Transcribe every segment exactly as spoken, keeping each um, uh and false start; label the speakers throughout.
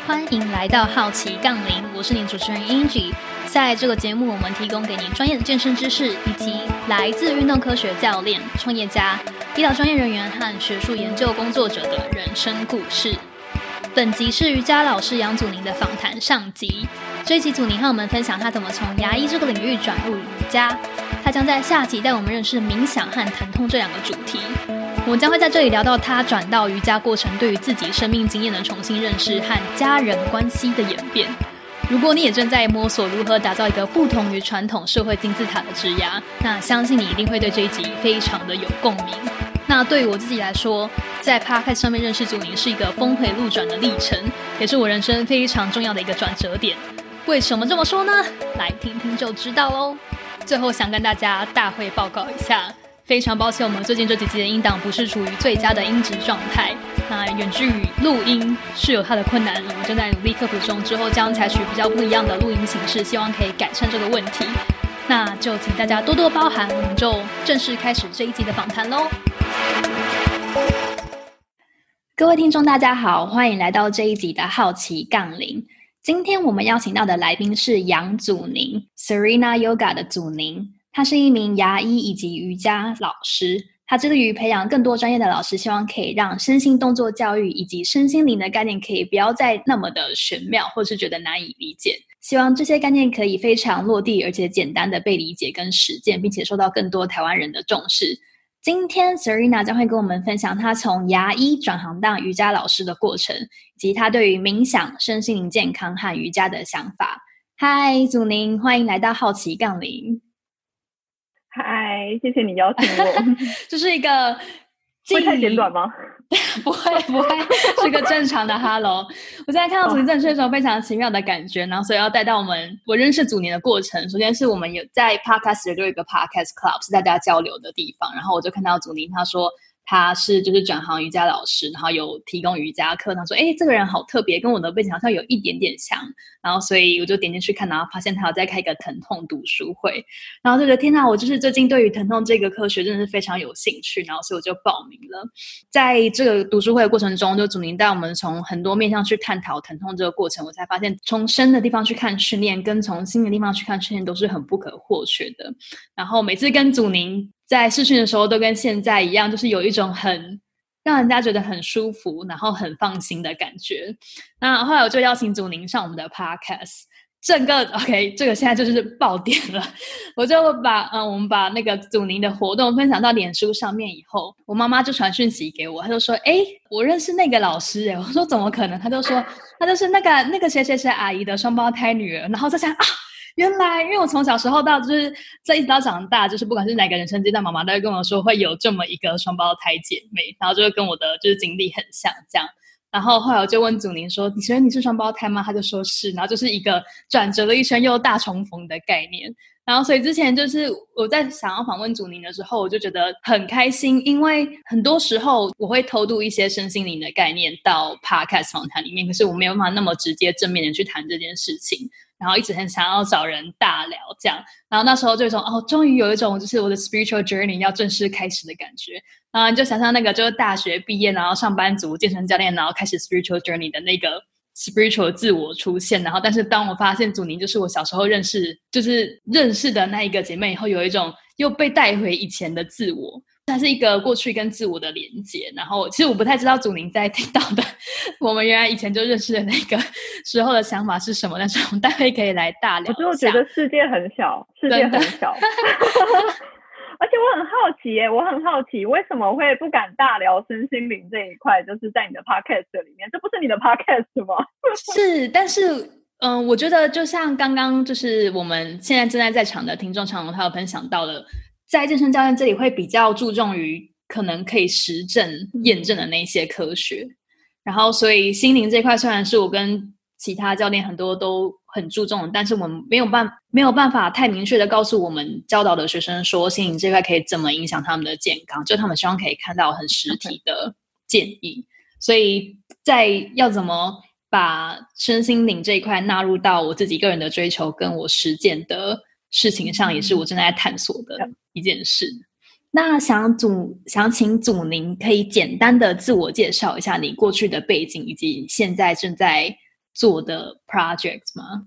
Speaker 1: 欢迎来到好奇杠铃，我是你主持人 Angie。在这个节目，我们提供给你专业的健身知识，以及来自运动科学教练、创业家、医疗专业人员和学术研究工作者的人生故事。本集是瑜伽老师杨祖宁的访谈上集。这一集祖宁和我们分享他怎么从牙医这个领域转入瑜伽。他将在下集带我们认识冥想和疼痛这两个主题。我们将会在这里聊到他转到瑜伽过程对于自己生命经验的重新认识和家人关系的演变。如果你也正在摸索如何打造一个不同于传统社会金字塔的职涯，那相信你一定会对这一集非常的有共鸣。那对于我自己来说，在 Podcast 上面认识祖宁是一个峰回路转的历程，也是我人生非常重要的一个转折点。为什么这么说呢？来听听就知道咯。最后想跟大家大会报告一下，非常抱歉我们最近这几集的音档不是处于最佳的音质状态，那远距录音是有它的困难，我们正在努力克服中，之后将采取比较不一样的录音形式，希望可以改善这个问题。那就请大家多多包涵，我们就正式开始这一集的访谈咯。各位听众大家好，欢迎来到这一集的好奇杠铃。今天我们邀请到的来宾是杨祖宁 Serena Yoga 的祖宁，他是一名牙医以及瑜伽老师，他致力于培养更多专业的老师，希望可以让身心动作教育以及身心灵的概念可以不要再那么的玄妙或是觉得难以理解，希望这些概念可以非常落地而且简单的被理解跟实践，并且受到更多台湾人的重视。今天 Serena 将会跟我们分享她从牙医转行当瑜伽老师的过程，以及她对于冥想、身心灵健康和瑜伽的想法。嗨，祖宁，欢迎来到好奇杠铃。
Speaker 2: 嗨，谢谢你邀请我。
Speaker 1: 这是一个
Speaker 2: 会太简短吗？
Speaker 1: 不会不会，是个正常的 hello。 我现在看到祖宁正式的时候非常奇妙的感觉，然后所以要带到我们我认识祖宁的过程。首先是我们有在 podcast 就有一个 podcast club 是大家交流的地方，然后我就看到祖宁他说他是就是转行瑜伽老师，然后有提供瑜伽课，他说诶这个人好特别，跟我的背景好像有一点点像，然后所以我就点进去看，然后发现他有在开一个疼痛读书会，然后就觉得天哪，我就是最近对于疼痛这个科学真的是非常有兴趣，然后所以我就报名了。在这个读书会的过程中，就祖宁带我们从很多面向去探讨疼痛这个过程，我才发现从身的地方去看训练跟从心的地方去看训练都是很不可或缺的。然后每次跟祖宁在视讯的时候都跟现在一样，就是有一种很让人家觉得很舒服然后很放心的感觉。那后来我就邀请祖宁上我们的 podcast， 整个 OK 这个现在就是爆点了。我就把嗯，我们把那个祖宁的活动分享到脸书上面以后，我妈妈就传讯息给我，她就说诶我认识那个老师耶。我说怎么可能？她就说她就是那个那个谁谁谁阿姨的双胞胎女儿。然后再想啊，原来因为我从小时候到就是这一直到长大，就是不管是哪个人生阶段，妈妈都会跟我说会有这么一个双胞胎姐妹，然后就会跟我的就是经历很像这样。然后后来我就问祖宁说你觉得你是双胞胎吗？他就说是，然后就是一个转折了一圈又大重逢的概念。然后所以之前就是我在想要访问祖宁的时候，我就觉得很开心，因为很多时候我会偷渡一些身心灵的概念到 podcast 访谈里面，可是我没有办法那么直接正面的去谈这件事情，然后一直很想要找人大聊这样。然后那时候就有一种哦，终于有一种就是我的 spiritual journey 要正式开始的感觉。然后你就想象那个就是大学毕业，然后上班族健身教练，然后开始 spiritual journey 的那个 spiritual 自我出现。然后但是当我发现祖宁就是我小时候认识就是认识的那一个姐妹以后，有一种又被带回以前的自我，它是一个过去跟自我的连结。然后其实我不太知道祖宁在听到的我们原来以前就认识的那个时候的想法是什么，但是我们待会可以来大聊一下。
Speaker 2: 我就觉得世界很小，世界很小而且我很好奇耶，我很好奇为什么会不敢大聊身心灵这一块，就是在你的 podcast 里面，这不是你的 podcast 吗？
Speaker 1: 是，但是嗯、呃，我觉得就像刚刚就是我们现在正在在场的听众常荣他有分享到的，在健身教练这里会比较注重于可能可以实证验证的那些科学，然后所以心灵这块虽然是我跟其他教练很多都很注重的，但是我们没有办没有办法太明确的告诉我们教导的学生说心灵这块可以怎么影响他们的健康，就他们希望可以看到很实体的建议。所以在要怎么把身心灵这一块纳入到我自己个人的追求跟我实践的事情上，也是我正在探索的一件事。那想祖想请祖宁可以简单的自我介绍一下你过去的背景，以及现在正在做的 project 吗？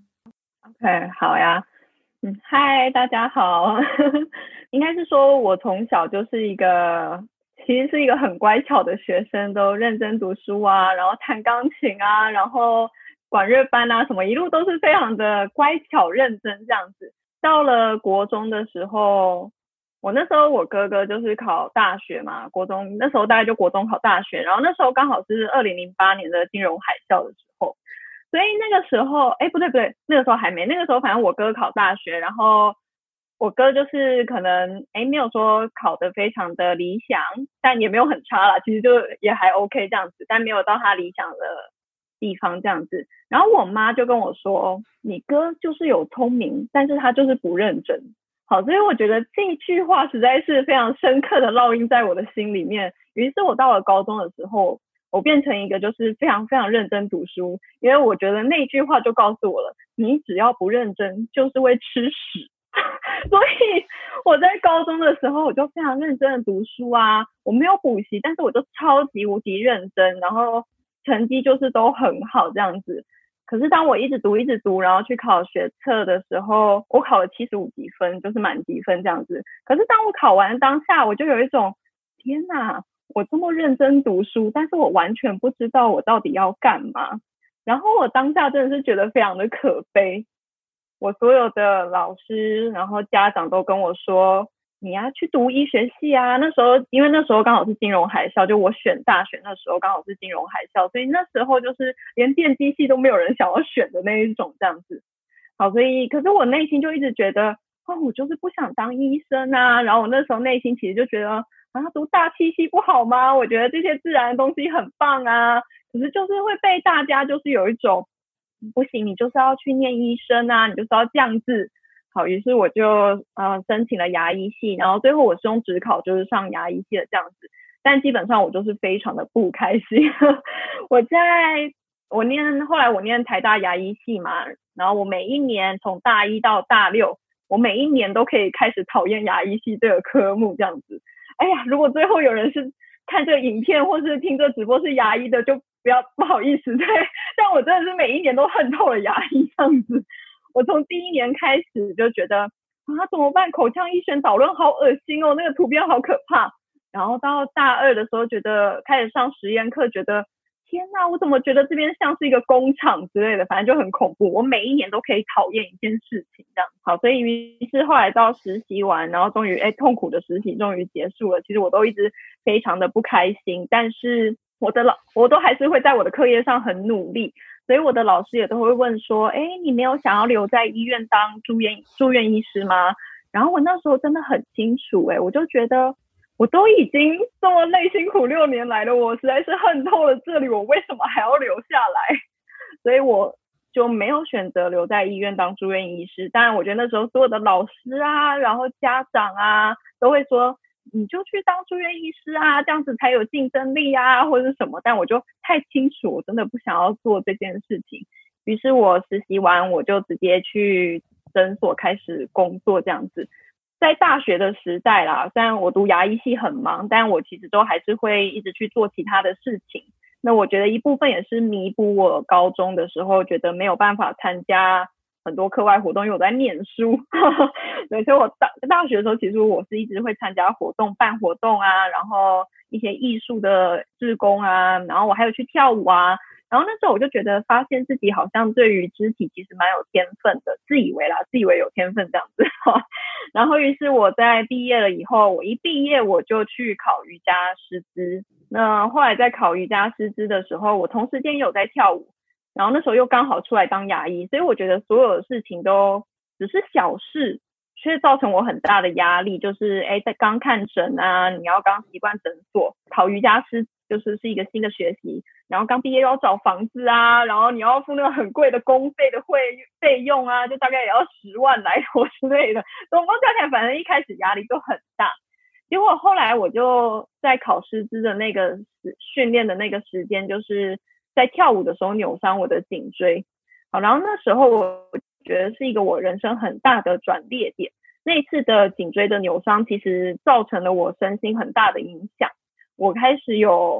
Speaker 2: OK， 好呀。嗯，嗨，大家好。应该是说我从小就是一个其实是一个很乖巧的学生，都认真读书啊，然后弹钢琴啊，然后管乐班啊什么，一路都是非常的乖巧认真这样子。到了国中的时候，我那时候我哥哥就是考大学嘛，国中那时候大概就国中考大学，然后那时候刚好是二零零八年的金融海啸的时候，所以那个时候哎不对不对，那个时候还没，那个时候反正我哥考大学，然后我哥就是可能哎没有说考得非常的理想，但也没有很差啦，其实就也还 OK 这样子，但没有到他理想的地方这样子。然后我妈就跟我说，你哥就是有聪明，但是他就是不认真。好，所以我觉得这句话实在是非常深刻的烙印在我的心里面。于是我到了高中的时候，我变成一个就是非常非常认真读书，因为我觉得那句话就告诉我了，你只要不认真就是会吃屎。所以我在高中的时候我就非常认真的读书啊，我没有补习，但是我就超级无敌认真，然后成绩就是都很好这样子。可是当我一直读一直读，然后去考学测的时候，我考了七十五级分，就是满级分这样子。可是当我考完当下，我就有一种天哪，我这么认真读书，但是我完全不知道我到底要干嘛。然后我当下真的是觉得非常的可悲。我所有的老师然后家长都跟我说，你要去读医学系啊。那时候因为那时候刚好是金融海啸，就我选大学那时候刚好是金融海啸，所以那时候就是连电机系都没有人想要选的那一种这样子。好，所以可是我内心就一直觉得哦，我就是不想当医生啊。然后我那时候内心其实就觉得啊，读大气系不好吗？我觉得这些自然的东西很棒啊。可是就是会被大家就是有一种不行，你就是要去念医生啊，你就是要这样子。好，于是我就呃申请了牙医系，然后最后我是用指考就是上牙医系的这样子。但基本上我就是非常的不开心。我在我念后来我念台大牙医系嘛，然后我每一年从大一到大六，我每一年都可以开始讨厌牙医系这个科目这样子。哎呀，如果最后有人是看这个影片或是听这直播是牙医的，就不要不好意思。对，但我真的是每一年都恨透了牙医这样子。我从第一年开始就觉得啊怎么办，口腔医学导论好恶心哦，那个图片好可怕。然后到大二的时候觉得开始上实验课，觉得天哪，我怎么觉得这边像是一个工厂之类的，反正就很恐怖。我每一年都可以讨厌一件事情这样。好，所以于是后来到实习完，然后终于哎痛苦的实习终于结束了，其实我都一直非常的不开心，但是我的老我都还是会在我的课业上很努力。所以我的老师也都会问说，哎，你没有想要留在医院当住院住院医师吗？然后我那时候真的很清楚，哎，我就觉得我都已经这么累辛苦六年来了，我实在是恨透了这里，我为什么还要留下来？所以我就没有选择留在医院当住院医师。当然我觉得那时候所有的老师啊，然后家长啊都会说，你就去当住院医师啊，这样子才有竞争力啊或者是什么。但我就太清楚我真的不想要做这件事情。于是我实习完我就直接去诊所开始工作这样子。在大学的时代啦，虽然我读牙医系很忙，但我其实都还是会一直去做其他的事情。那我觉得一部分也是弥补我高中的时候觉得没有办法参加很多课外活动，因为我在念书。对，所以我大大学的时候其实我是一直会参加活动，办活动啊，然后一些艺术的志工啊，然后我还有去跳舞啊。然后那时候我就觉得发现自己好像对于肢体其实蛮有天分的，自以为啦，自以为有天分这样子。然后于是我在毕业了以后，我一毕业我就去考瑜伽师资。那后来在考瑜伽师资的时候，我同时间有在跳舞，然后那时候又刚好出来当牙医，所以我觉得所有的事情都只是小事，却造成我很大的压力。就是哎，在刚看诊啊，你要刚习惯诊所，考瑜伽师就是是一个新的学习，然后刚毕业又要找房子啊，然后你要付那个很贵的公费的会费用啊，就大概也要十万来头之类的，总共加起来反正一开始压力就很大。结果后来我就在考师资的那个训练的那个时间，就是在跳舞的时候扭伤我的颈椎。好，然后那时候我觉得是一个我人生很大的转捩点。那一次的颈椎的扭伤其实造成了我身心很大的影响。我开始有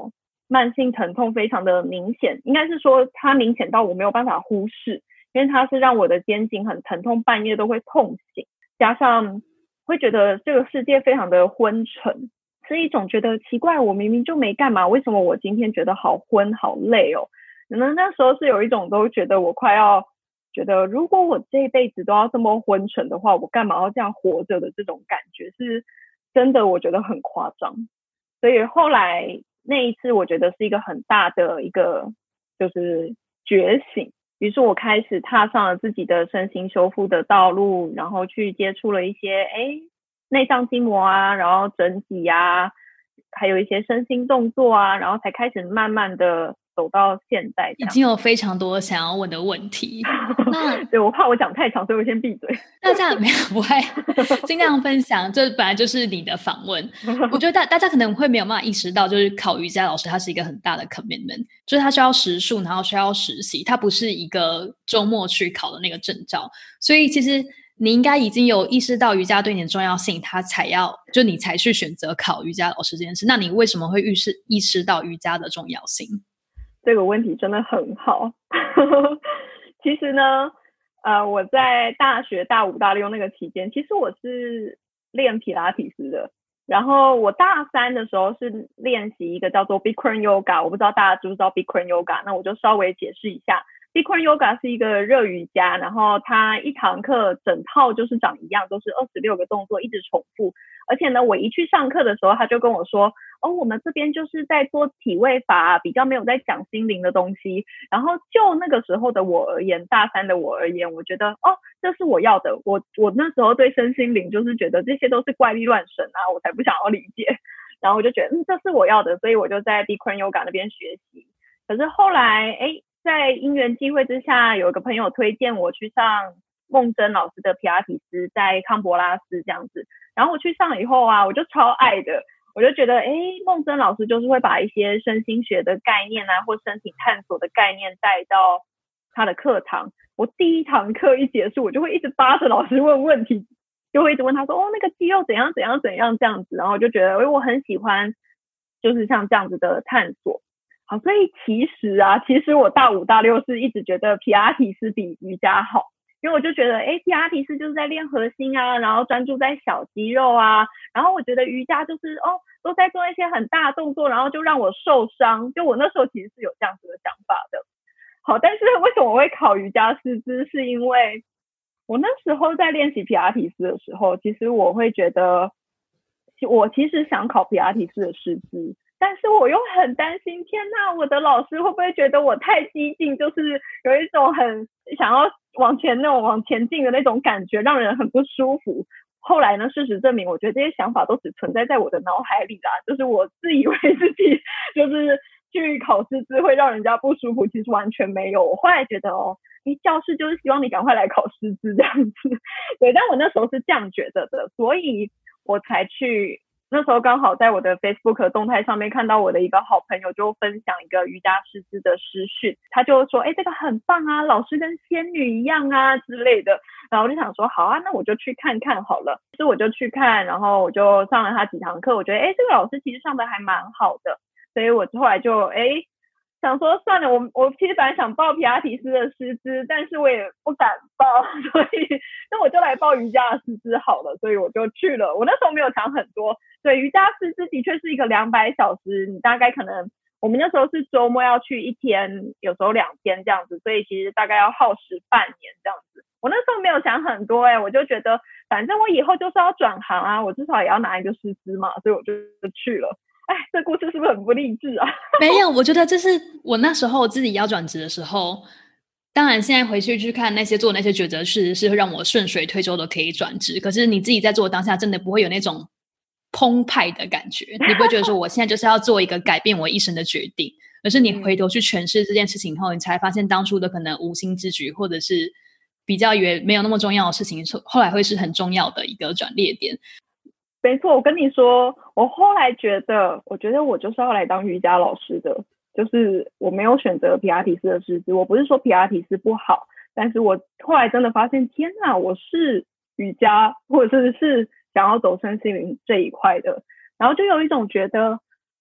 Speaker 2: 慢性疼痛非常的明显，应该是说它明显到我没有办法忽视，因为它是让我的肩颈很疼痛，半夜都会痛醒，加上会觉得这个世界非常的昏沉，是一种觉得奇怪，我明明就没干嘛，为什么我今天觉得好昏好累哦。可能那时候是有一种都觉得我快要觉得如果我这一辈子都要这么昏沉的话，我干嘛要这样活着的这种感觉，是真的我觉得很夸张。所以后来那一次我觉得是一个很大的一个就是觉醒，于是我开始踏上了自己的身心修复的道路，然后去接触了一些诶内脏筋膜啊，然后整体啊，还有一些身心动作啊，然后才开始慢慢的走到现在。
Speaker 1: 已经有非常多想要问的问题，那
Speaker 2: 对，我怕我讲太长，所以我先闭嘴。
Speaker 1: 那这样没有不会尽量分享，这本来就是你的访问。我觉得大大家可能会没有办法意识到，就是考瑜伽老师它是一个很大的 commitment， 就是它需要时数，然后需要实习，它不是一个周末去考的那个证照。所以其实你应该已经有意识到瑜伽对你的重要性，它才要就你才去选择考瑜伽老师这件事。那你为什么会意识意识到瑜伽的重要性？
Speaker 2: 这个问题真的很好。其实呢呃，我在大学大五大六那个期间，其实我是练皮拉提斯的，然后我大三的时候是练习一个叫做 Bikram Yoga， 我不知道大家知不知道 Bikram Yoga， 那我就稍微解释一下。Bikram Yoga 是一个热瑜伽，然后它一堂课整套就是长一样，都是二十六个动作一直重复。而且呢，我一去上课的时候，他就跟我说，哦，我们这边就是在做体位法，比较没有在讲心灵的东西。然后就那个时候的我而言，大三的我而言，我觉得哦，这是我要的。我我那时候对身心灵就是觉得这些都是怪力乱神啊，我才不想要理解。然后我就觉得，嗯，这是我要的，所以我就在 Bikram Yoga 那边学习。可是后来，哎，在因缘际会之下，有一个朋友推荐我去上孟真老师的皮拉提斯，在康博拉斯这样子。然后我去上以后啊，我就超爱的，我就觉得，哎，孟真老师就是会把一些身心学的概念啊，或身体探索的概念带到他的课堂。我第一堂课一结束，我就会一直扒着老师问问题，就会一直问他说，哦，那个肌肉怎样怎样怎样这样子。然后我就觉得，哎，我很喜欢，就是像这样子的探索。好，所以其实啊，其实我大五大六是一直觉得皮拉提斯比瑜伽好。因为我就觉得，哎，皮拉提斯就是在练核心啊，然后专注在小肌肉啊，然后我觉得瑜伽就是哦，都在做一些很大的动作，然后就让我受伤。就我那时候其实是有这样子的想法的。好，但是为什么我会考瑜伽师资，是因为我那时候在练习皮拉提斯的时候，其实我会觉得，我其实想考皮拉提斯的师资。但是我又很担心，天哪，我的老师会不会觉得我太激进，就是有一种很想要往前那种往前进的那种感觉，让人很不舒服。后来呢，事实证明，我觉得这些想法都只存在在我的脑海里啦，就是我自以为自己就是去考师资会让人家不舒服，其实完全没有。我后来觉得哦，你教室就是希望你赶快来考师资这样子，对，但我那时候是这样觉得的，所以我才去。那时候刚好在我的 Facebook 动态上面看到我的一个好朋友就分享一个瑜伽师资的师训，他就说，哎，这个很棒啊，老师跟仙女一样啊之类的。然后我就想说，好啊，那我就去看看好了。所以我就去看，然后我就上了他几堂课，我觉得，哎，这个老师其实上的还蛮好的，所以我后来就，哎，想说算了，我我其实本来想报皮拉提斯的师资，但是我也不敢报，所以那我就来报瑜伽的师资好了，所以我就去了。我那时候没有想很多，对，瑜伽师资的确是一个两百小时，你大概可能我们那时候是周末要去一天，有时候两天这样子，所以其实大概要耗时半年这样子。我那时候没有想很多，哎、欸，我就觉得反正我以后就是要转行啊，我至少也要拿一个师资嘛，所以我就去了。哎，这故事是不是很不励志啊？
Speaker 1: 没有，我觉得这是我那时候自己要转职的时候，当然现在回去去看那些做那些抉择是是让我顺水推舟的可以转职，可是你自己在做当下真的不会有那种澎湃的感觉，你不会觉得说我现在就是要做一个改变我一生的决定，而是你回头去诠释这件事情后，你才发现当初的可能无心之举或者是比较以为没有那么重要的事情，后来会是很重要的一个转捩点。
Speaker 2: 没错，我跟你说，我后来觉得，我觉得我就是要来当瑜伽老师的，就是我没有选择皮拉提斯的师资。我不是说皮拉提斯不好，但是我后来真的发现，天哪，我是瑜伽或者是是想要走身心灵这一块的，然后就有一种觉得，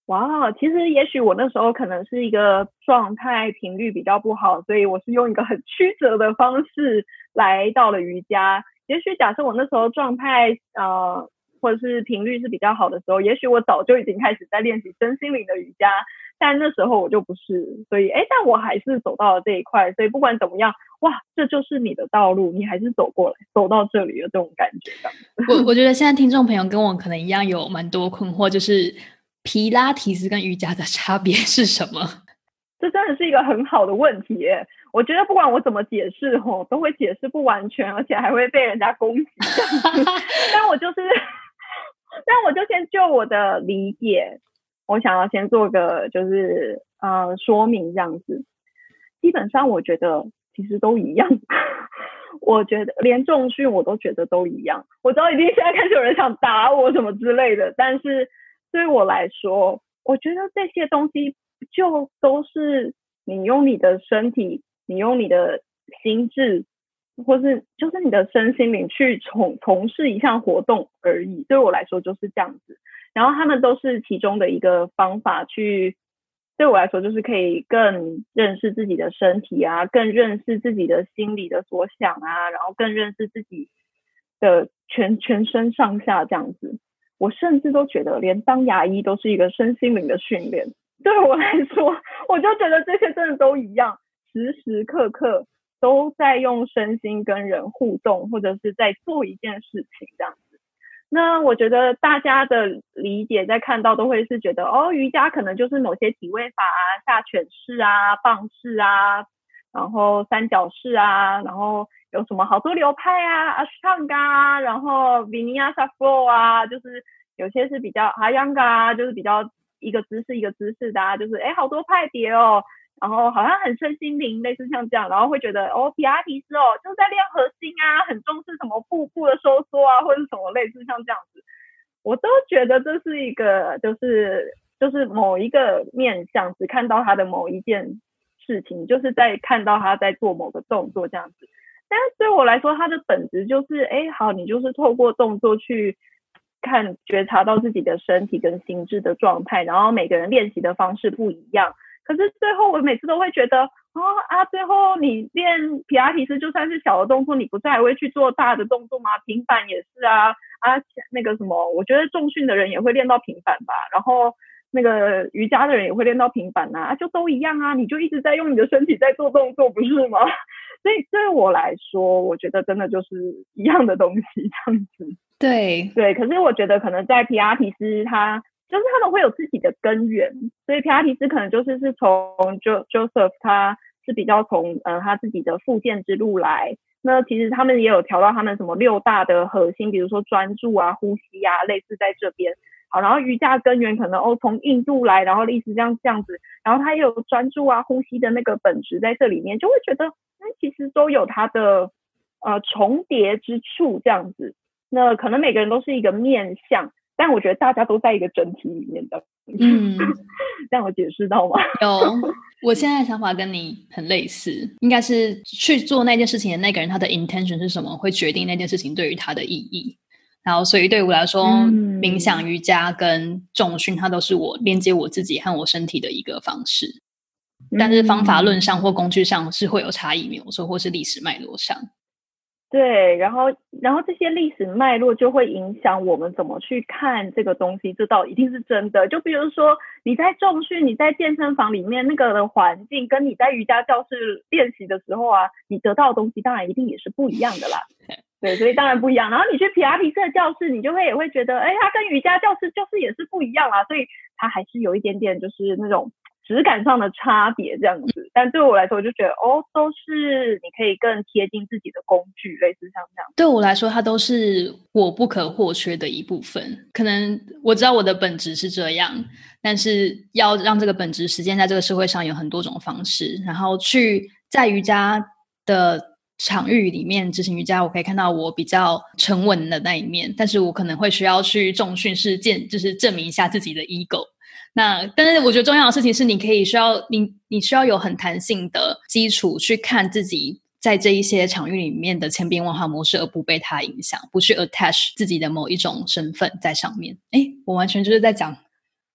Speaker 2: 哇，其实也许我那时候可能是一个状态频率比较不好，所以我是用一个很曲折的方式来到了瑜伽。也许假设我那时候状态呃或者是频率是比较好的时候，也许我早就已经开始在练习身心灵的瑜伽，但那时候我就不是，所以哎，但我还是走到了这一块，所以不管怎么样，哇，这就是你的道路，你还是走过来，走到这里的这种感觉。
Speaker 1: 我我觉得现在听众朋友跟我可能一样有蛮多困惑，就是皮拉提斯跟瑜伽的差别是什么？
Speaker 2: 这真的是一个很好的问题耶，我觉得不管我怎么解释吼，都会解释不完全，而且还会被人家攻击但我就是但我就先就我的理解，我想要先做个就是呃说明这样子。基本上我觉得其实都一样我觉得连重训我都觉得都一样。我知道一定现在开始有人想打我什么之类的，但是对我来说，我觉得这些东西就都是你用你的身体，你用你的心智，或是就是你的身心灵去从从事一项活动而已。对我来说就是这样子，然后他们都是其中的一个方法去，对我来说就是可以更认识自己的身体啊，更认识自己的心理的所想啊，然后更认识自己的全全身上下这样子。我甚至都觉得连当牙医都是一个身心灵的训练。对我来说，我就觉得这些真的都一样，时时刻刻都在用身心跟人互动，或者是在做一件事情这样子。那我觉得大家的理解在看到都会是觉得，哦，瑜伽可能就是某些体位法啊，下犬式啊，棒式啊，然后三角式啊，然后有什么好多流派啊 Ashtanga 啊，然后 Vinyasa Flow 啊，就是有些是比较 Iyengar 啊，就是比较一个姿势一个姿势的啊，就是哎好多派别哦，然后好像很身心灵，类似像这样，然后会觉得哦皮拉提斯哦就是在练核心啊，很重视什么腹部的收缩啊，或者是什么类似像这样子。我都觉得这是一个就是就是某一个面向，只看到他的某一件事情，就是在看到他在做某个动作这样子。但是对我来说，它的本质就是哎好，你就是透过动作去看觉察到自己的身体跟心智的状态，然后每个人练习的方式不一样。可是最后我每次都会觉得哦啊，最后你练皮拉提斯就算是小的动作，你不是还会去做大的动作吗？平板也是啊啊，那个什么，我觉得重训的人也会练到平板吧，然后那个瑜伽的人也会练到平板啊，就都一样啊，你就一直在用你的身体在做动作，不是吗？所以对我来说，我觉得真的就是一样的东西这样子。
Speaker 1: 对
Speaker 2: 对，可是我觉得可能在皮拉提斯它就是他们会有自己的根源，所以皮拉提斯可能就是是从 Joseph 他是比较从呃他自己的复健之路来。那其实他们也有调到他们什么六大的核心，比如说专注啊、呼吸啊，类似在这边。好，然后瑜伽根源可能哦从印度来，然后类似这样这样子，然后他也有专注啊、呼吸的那个本质在这里面，就会觉得嗯其实都有它的呃重叠之处这样子。那可能每个人都是一个面向，但我觉得大家都在一个整体里面的。嗯，这样我解释到吗？
Speaker 1: 有，我现在的想法跟你很类似，应该是去做那件事情的那个人他的 intention 是什么，会决定那件事情对于他的意义。然后所以对我来说、嗯、冥想、瑜伽跟重训它都是我连接我自己和我身体的一个方式，但是方法论上或工具上是会有差异，没有错，或是历史脉络上。
Speaker 2: 对，然后然后这些历史脉络就会影响我们怎么去看这个东西，这倒一定是真的。就比如说你在重训，你在健身房里面那个的环境，跟你在瑜伽教室练习的时候啊，你得到的东西当然一定也是不一样的啦。对，所以当然不一样。然后你去皮拉提斯的教室，你就会也会觉得，哎，它跟瑜伽教室就是也是不一样啦，所以它还是有一点点就是那种质感上的差别这样子。但对我来说，我就觉得哦，都是你可以更贴近自己的工具，类似像这样。
Speaker 1: 对我来说，它都是我不可或缺的一部分。可能我知道我的本质是这样，但是要让这个本质实践在这个社会上有很多种方式。然后去在瑜伽的场域里面执行瑜伽，我可以看到我比较沉稳的那一面，但是我可能会需要去重训事件，就是证明一下自己的 ego。那但是我觉得重要的事情是你可以需要你你需要有很弹性的基础去看自己在这一些场域里面的千变万化模式，而不被它影响，不去 attach 自己的某一种身份在上面。诶，我完全就是在讲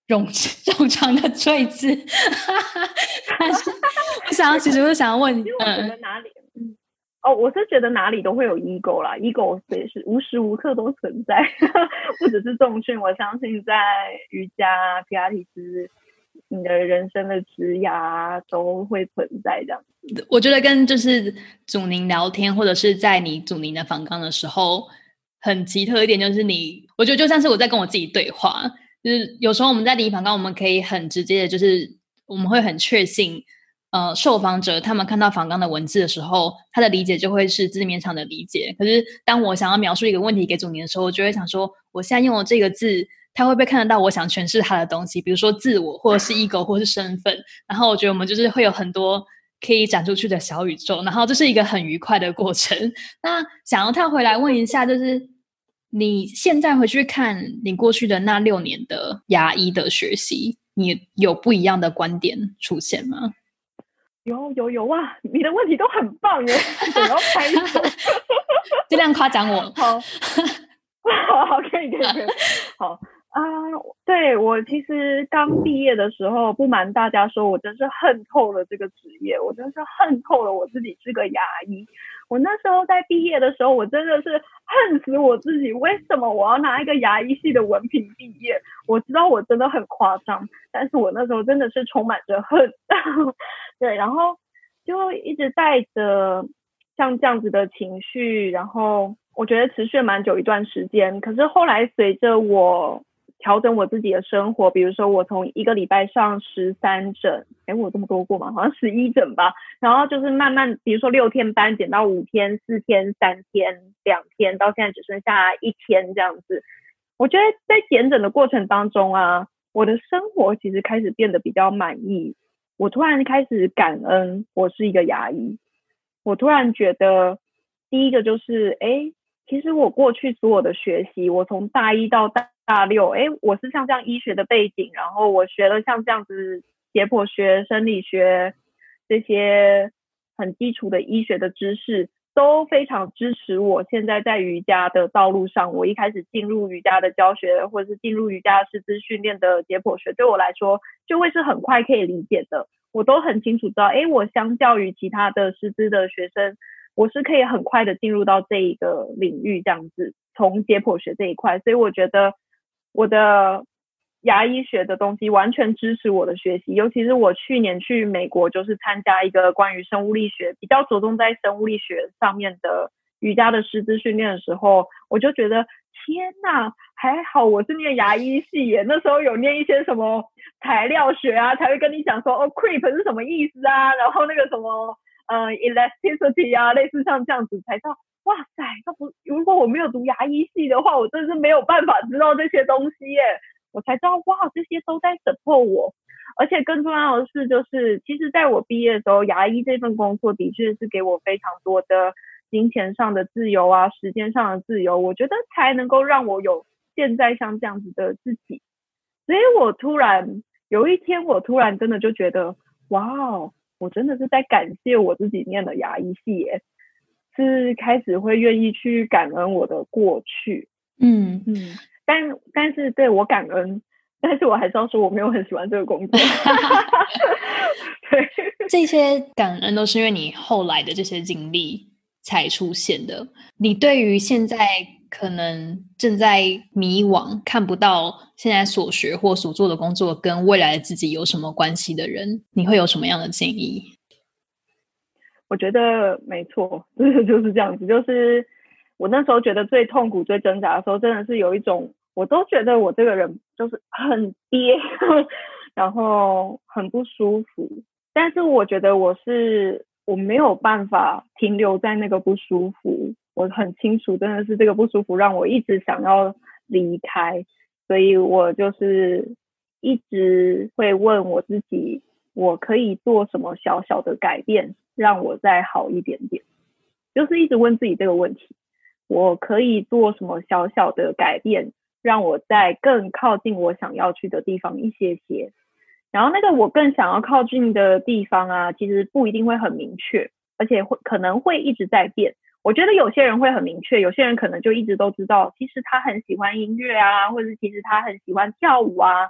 Speaker 1: 冗冗长的赘字。但是我想要，其实我想要问，
Speaker 2: 其实我觉得哪里，嗯，哦，我是觉得哪里都会有 ego 啦 ，ego 也是无时无刻都存在，不只是重训，我相信在瑜伽、皮拉提斯，你的人生的职涯都会存在这样子。
Speaker 1: 我觉得跟就是祖宁聊天，或者是在你祖宁的访纲的时候，很奇特一点就是你，我觉得就像是我在跟我自己对话，就是有时候我们在理访纲，我们可以很直接的，就是我们会很确信，呃，受访者他们看到访纲的文字的时候，他的理解就会是字面上的理解。可是当我想要描述一个问题给祖宁的时候，我就会想说，我现在用的这个字，他会不会看得到我想诠释他的东西，比如说自我，或者是 ego， 或者是身份。然后我觉得我们就是会有很多可以展出去的小宇宙，然后这是一个很愉快的过程。那想要跳回来问一下，就是你现在回去看你过去的那六年的牙医的学习，你有不一样的观点出现吗？
Speaker 2: 有有有哇！你的问题都很棒耶，怎么要拍手？
Speaker 1: 尽量夸奖我。
Speaker 2: 好，好，可以可以可以。好啊、呃，对，我其实刚毕业的时候，不瞒大家说，我真是恨透了这个职业，我真是恨透了我自己是个牙医。我那时候在毕业的时候，我真的是恨死我自己，为什么我要拿一个牙医系的文凭毕业？我知道我真的很夸张，但是我那时候真的是充满着恨。对，然后就一直带着像这样子的情绪，然后我觉得持续蛮久一段时间。可是后来随着我调整我自己的生活，比如说我从一个礼拜上十三诊，诶我这么多过吗？好像十一诊吧。然后就是慢慢，比如说六天班减到五天、四天、三天、两天，到现在只剩下一天这样子。我觉得在减诊的过程当中啊，我的生活其实开始变得比较满意。我突然开始感恩我是一个牙医，我突然觉得第一个就是诶其实我过去所有的学习，我从大一到大大六，诶我是像这样医学的背景，然后我学了像这样子解剖学、生理学这些很基础的医学的知识，都非常支持我现在在瑜伽的道路上。我一开始进入瑜伽的教学，或者是进入瑜伽师资训练的解剖学，对我来说就会是很快可以理解的。我都很清楚知道，诶我相较于其他的师资的学生，我是可以很快的进入到这一个领域这样子，从解剖学这一块。所以我觉得我的牙医学的东西完全支持我的学习，尤其是我去年去美国，就是参加一个关于生物力学，比较着重在生物力学上面的瑜伽的师资训练的时候，我就觉得天哪，还好我是念牙医系耶，那时候有念一些什么材料学啊，才会跟你讲说哦 creep 是什么意思啊，然后那个什么呃 elasticity 啊，类似像这样子，才知道哇塞，那不如果我没有读牙医系的话，我真是没有办法知道这些东西耶。我才知道哇，这些都在 support 我。而且更重要的是，就是其实在我毕业的时候，牙医这份工作的确是给我非常多的金钱上的自由啊，时间上的自由，我觉得才能够让我有现在像这样子的自己。所以我突然有一天，我突然真的就觉得哇，我真的是在感谢我自己念了牙医系耶，是开始会愿意去感恩我的过去。
Speaker 1: 嗯
Speaker 2: 嗯，但但是对我感恩，但是我还是要说我没有很喜欢这个工作。对，
Speaker 1: 这些感恩都是因为你后来的这些经历才出现的。你对于现在可能正在迷惘，看不到现在所学或所做的工作跟未来的自己有什么关系的人，你会有什么样的建议？
Speaker 2: 我觉得没错，就是这样子。就是我那时候觉得最痛苦、最挣扎的时候，真的是有一种，我都觉得我这个人就是很憋，然后很不舒服。但是我觉得我是我没有办法停留在那个不舒服，我很清楚，真的是这个不舒服让我一直想要离开，所以我就是一直会问我自己，我可以做什么小小的改变，让我再好一点点，就是一直问自己这个问题，我可以做什么小小的改变，让我再更靠近我想要去的地方一些些。然后那个我更想要靠近的地方啊，其实不一定会很明确，而且会可能会一直在变。我觉得有些人会很明确，有些人可能就一直都知道，其实他很喜欢音乐啊，或者其实他很喜欢跳舞啊，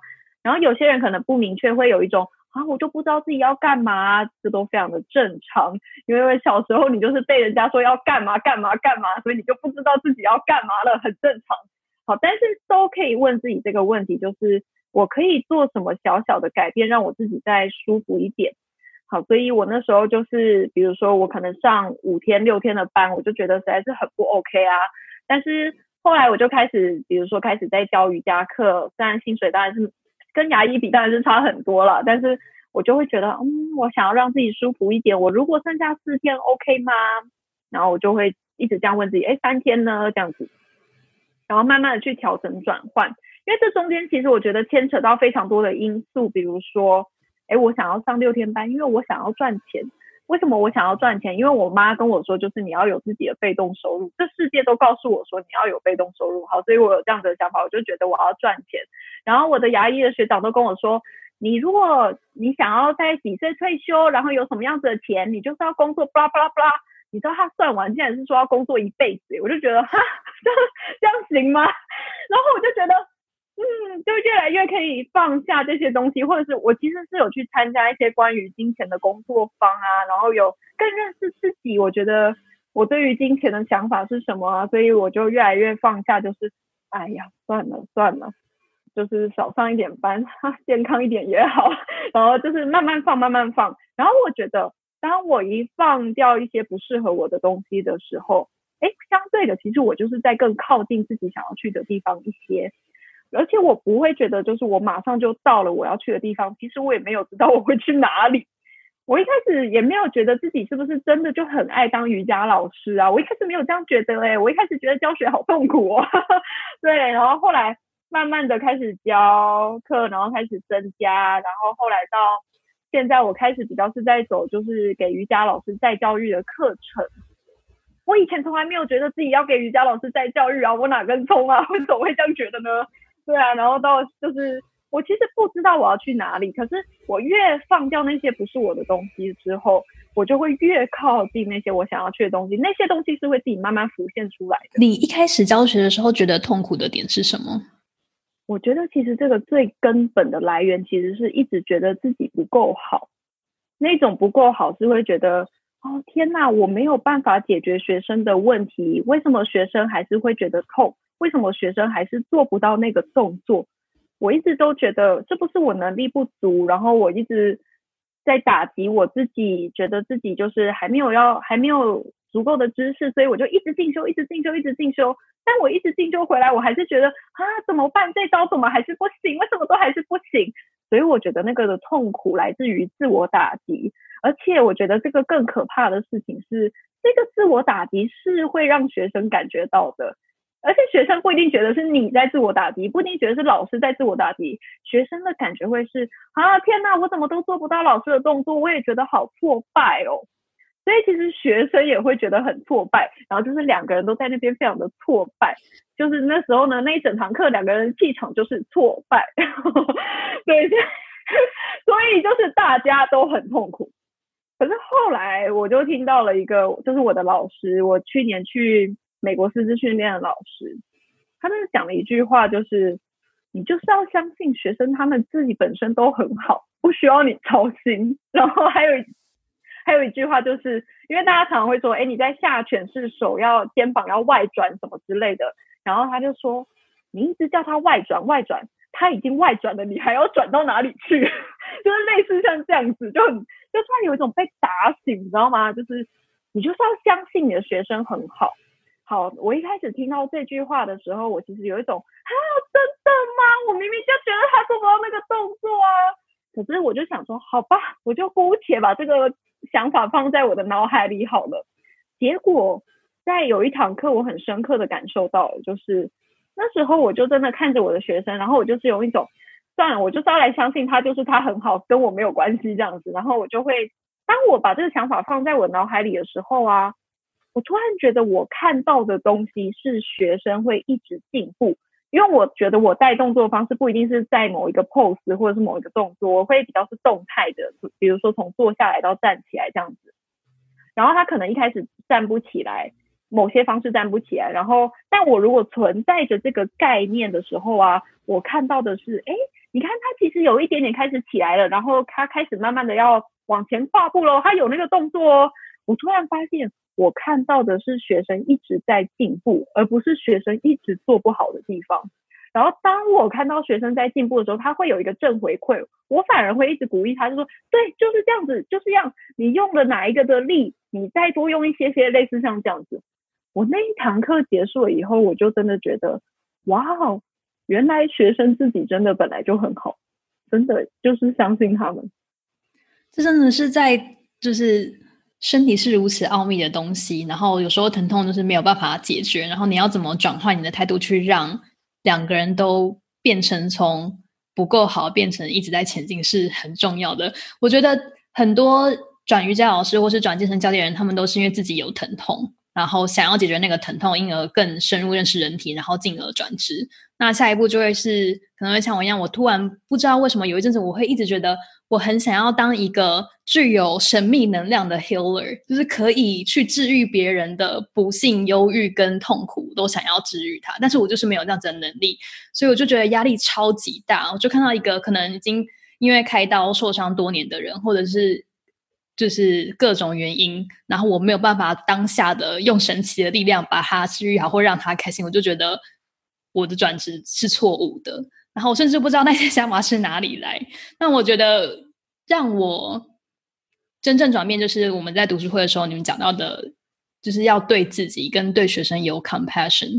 Speaker 2: 然后有些人可能不明确，会有一种啊，我就不知道自己要干嘛，这都非常的正常。因为小时候你就是被人家说要干嘛干嘛干嘛，所以你就不知道自己要干嘛了，很正常。好，但是都可以问自己这个问题，就是我可以做什么小小的改变，让我自己再舒服一点。好，所以我那时候就是，比如说我可能上五天六天的班，我就觉得实在是很不 OK 啊。但是后来我就开始，比如说开始在教瑜伽课，虽然薪水当然是跟牙医比当然是差很多了，但是我就会觉得，嗯，我想要让自己舒服一点，我如果剩下四天 OK 吗？然后我就会一直这样问自己，哎，三天呢？这样子。然后慢慢的去调整转换，因为这中间其实我觉得牵扯到非常多的因素，比如说，哎，我想要上六天班，因为我想要赚钱。为什么我想要赚钱？因为我妈跟我说，就是你要有自己的被动收入，这世界都告诉我说你要有被动收入。好，所以我有这样的想法，我就觉得我要赚钱。然后我的牙医的学长都跟我说，你如果你想要在几岁退休，然后有什么样子的钱，你就是要工作，巴拉巴拉巴拉。你知道他算完竟然是说要工作一辈子，我就觉得哈，这样这样行吗？然后我就觉得嗯，就越来越可以放下这些东西，或者是我其实是有去参加一些关于金钱的工作坊啊，然后有更认识自己，我觉得我对于金钱的想法是什么啊，所以我就越来越放下，就是哎呀算了算了，就是少上一点班，哈，健康一点也好，然后就是慢慢放慢慢放。然后我觉得当我一放掉一些不适合我的东西的时候，哎，相对的其实我就是在更靠近自己想要去的地方一些，而且我不会觉得就是我马上就到了我要去的地方，其实我也没有知道我会去哪里。我一开始也没有觉得自己是不是真的就很爱当瑜伽老师啊，我一开始没有这样觉得诶、欸、我一开始觉得教学好痛苦哦对，然后后来慢慢的开始教课，然后开始增加，然后后来到现在我开始比较是在走就是给瑜伽老师再教育的课程。我以前从来没有觉得自己要给瑜伽老师再教育啊，我哪根葱啊，为什么会这样觉得呢？对啊，然后到就是我其实不知道我要去哪里，可是我越放掉那些不是我的东西之后，我就会越靠近那些我想要去的东西，那些东西是会自己慢慢浮现出来的。
Speaker 1: 你一开始教学的时候觉得痛苦的点是什么？
Speaker 2: 我觉得其实这个最根本的来源其实是一直觉得自己不够好，那种不够好是会觉得哦天哪，我没有办法解决学生的问题，为什么学生还是会觉得痛？为什么学生还是做不到那个动作？我一直都觉得这不是我能力不足，然后我一直在打击我自己，觉得自己就是还没有要还没有足够的知识，所以我就一直进修一直进修一直进修，但我一直进修回来，我还是觉得啊怎么办，这招怎么还是不行，为什么都还是不行？所以我觉得那个的痛苦来自于自我打击，而且我觉得这个更可怕的事情是，这个自我打击是会让学生感觉到的，而且学生不一定觉得是你在自我打击，不一定觉得是老师在自我打击，学生的感觉会是啊天哪，我怎么都做不到老师的动作，我也觉得好挫败哦。所以其实学生也会觉得很挫败，然后就是两个人都在那边非常的挫败，就是那时候呢，那一整堂课两个人气场就是挫败对，所以就是大家都很痛苦。可是后来我就听到了一个，就是我的老师，我去年去美国师资训练的老师，他就是讲了一句话，就是你就是要相信学生他们自己本身都很好，不需要你操心。然后还有还有一句话，就是因为大家常常会说，哎，你在下犬式手要肩膀要外转什么之类的，然后他就说，你一直叫他外转外转，他已经外转了，你还要转到哪里去？就是类似像这样子，就很就突然有一种被打醒，你知道吗？就是你就是要相信你的学生很好。好，我一开始听到这句话的时候，我其实有一种啊，真的吗？我明明就觉得他做不到那个动作啊。可是我就想说，好吧，我就姑且把这个想法放在我的脑海里好了。结果在有一堂课，我很深刻的感受到了，就是那时候我就真的看着我的学生，然后我就是有一种，算了，我就是要来相信他，就是他很好，跟我没有关系这样子。然后我就会，当我把这个想法放在我脑海里的时候啊，我突然觉得我看到的东西是学生会一直进步。因为我觉得我带动作的方式不一定是在某一个 pose 或者是某一个动作，我会比较是动态的，比如说从坐下来到站起来这样子。然后他可能一开始站不起来，某些方式站不起来，然后但我如果存在着这个概念的时候啊，我看到的是，诶， 你看他其实有一点点开始起来了，然后他开始慢慢的要往前跨步咯，他有那个动作哦。我突然发现我看到的是学生一直在进步，而不是学生一直做不好的地方。然后当我看到学生在进步的时候，他会有一个正回馈，我反而会一直鼓励他，就说对，就是这样子，就是这样，你用了哪一个的力，你再多用一些些，类似像这样子。我那一堂课结束了以后，我就真的觉得哇哦，原来学生自己真的本来就很好，真的就是相信他们。
Speaker 1: 这真的是在就是身体是如此奥秘的东西，然后有时候疼痛就是没有办法解决，然后你要怎么转换你的态度去让两个人都变成从不够好变成一直在前进是很重要的。我觉得很多转瑜伽老师或是转健身教练人，他们都是因为自己有疼痛，然后想要解决那个疼痛，因而更深入认识人体，然后进而转职。那下一步就会是可能会像我一样，我突然不知道为什么有一阵子我会一直觉得我很想要当一个具有神秘能量的 healer， 就是可以去治愈别人的不幸、忧郁跟痛苦，都想要治愈它，但是我就是没有这样子的能力，所以我就觉得压力超级大。我就看到一个可能已经因为开刀受伤多年的人，或者是就是各种原因，然后我没有办法当下的用神奇的力量把他治愈好或让他开心，我就觉得我的转职是错误的，然后我甚至不知道那些想法是哪里来。那我觉得让我真正转变就是我们在读书会的时候你们讲到的，就是要对自己跟对学生有 compassion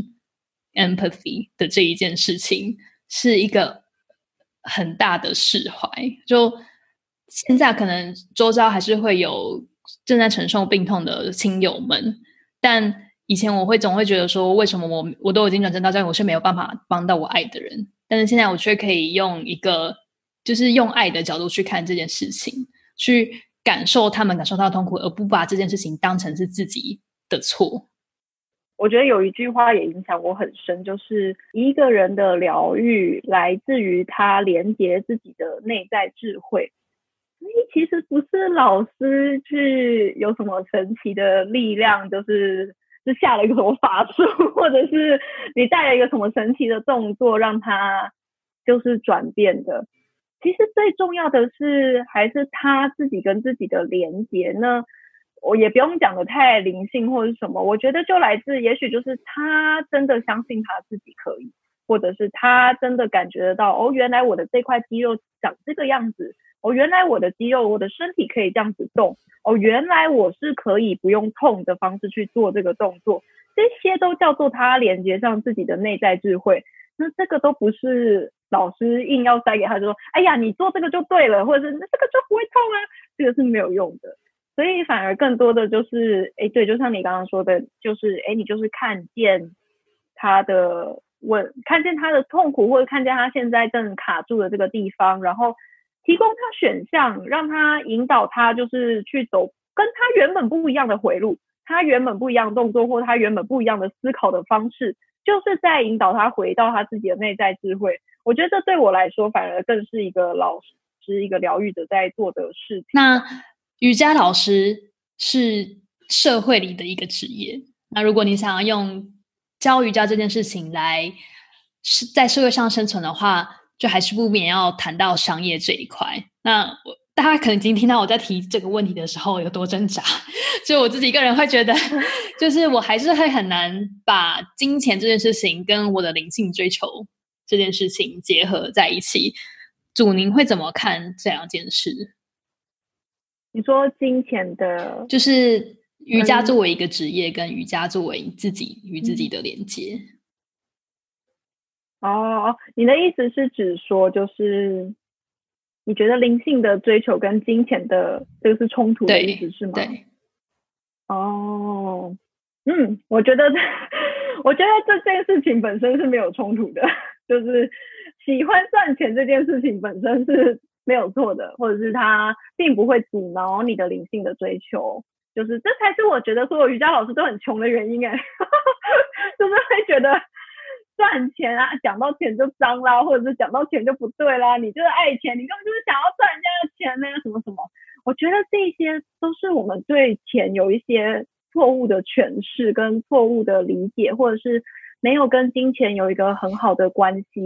Speaker 1: empathy 的这一件事情是一个很大的释怀。就现在可能周遭还是会有正在承受病痛的亲友们，但以前我会总会觉得说为什么我我都已经转正到这样，我是没有办法帮到我爱的人，但是现在我却可以用一个就是用爱的角度去看这件事情，去感受他们感受到的痛苦，而不把这件事情当成是自己的错。
Speaker 2: 我觉得有一句话也影响我很深，就是一个人的疗愈来自于他连接自己的内在智慧。所以其实不是老师去有什么神奇的力量，就是就下了一个什么法术，或者是你带了一个什么神奇的动作让他就是转变的。其实最重要的是还是他自己跟自己的连接呢。我也不用讲的太灵性或者什么，我觉得就来自也许就是他真的相信他自己可以，或者是他真的感觉得到哦，原来我的这块肌肉长这个样子，哦，原来我的肌肉我的身体可以这样子动，哦，原来我是可以不用痛的方式去做这个动作，这些都叫做他连接上自己的内在智慧。那这个都不是老师硬要塞给他说哎呀你做这个就对了，或者是这个就不会痛啊，这个是没有用的。所以反而更多的就是诶对，就像你刚刚说的，就是诶你就是看见他的问看见他的痛苦，或者看见他现在正卡住的这个地方，然后提供他选项，让他引导他就是去走跟他原本不一样的回路，他原本不一样的动作，或他原本不一样的思考的方式，就是在引导他回到他自己的内在智慧。我觉得这对我来说反而更是一个老师一个疗愈者在做的事情。
Speaker 1: 那瑜伽老师是社会里的一个职业，那如果你想要用教瑜伽这件事情来在社会上生存的话，就还是不免要谈到商业这一块。那我大家可能已经听到我在提这个问题的时候有多挣扎，就我自己一个人会觉得就是我还是会很难把金钱这件事情跟我的灵性追求这件事情结合在一起。祖宁会怎么看这两件事？
Speaker 2: 你说金钱的，
Speaker 1: 就是瑜伽作为一个职业，跟瑜伽作为自己与自己的连接。
Speaker 2: 哦，你的意思是指说，就是你觉得灵性的追求跟金钱的这个是冲突的意思是吗？
Speaker 1: 对。
Speaker 2: 哦，嗯，我觉得，我觉得这件事情本身是没有冲突的，就是喜欢赚钱这件事情本身是没有错的，或者是它并不会阻挠你的灵性的追求，就是这才是我觉得所有瑜伽老师都很穷的原因哎，就是会觉得赚钱啊，讲到钱就脏啦，或者是讲到钱就不对啦，你就是爱钱，你根本就是想要赚人家的钱呢，什么什么。我觉得这些都是我们对钱有一些错误的诠释跟错误的理解，或者是没有跟金钱有一个很好的关系。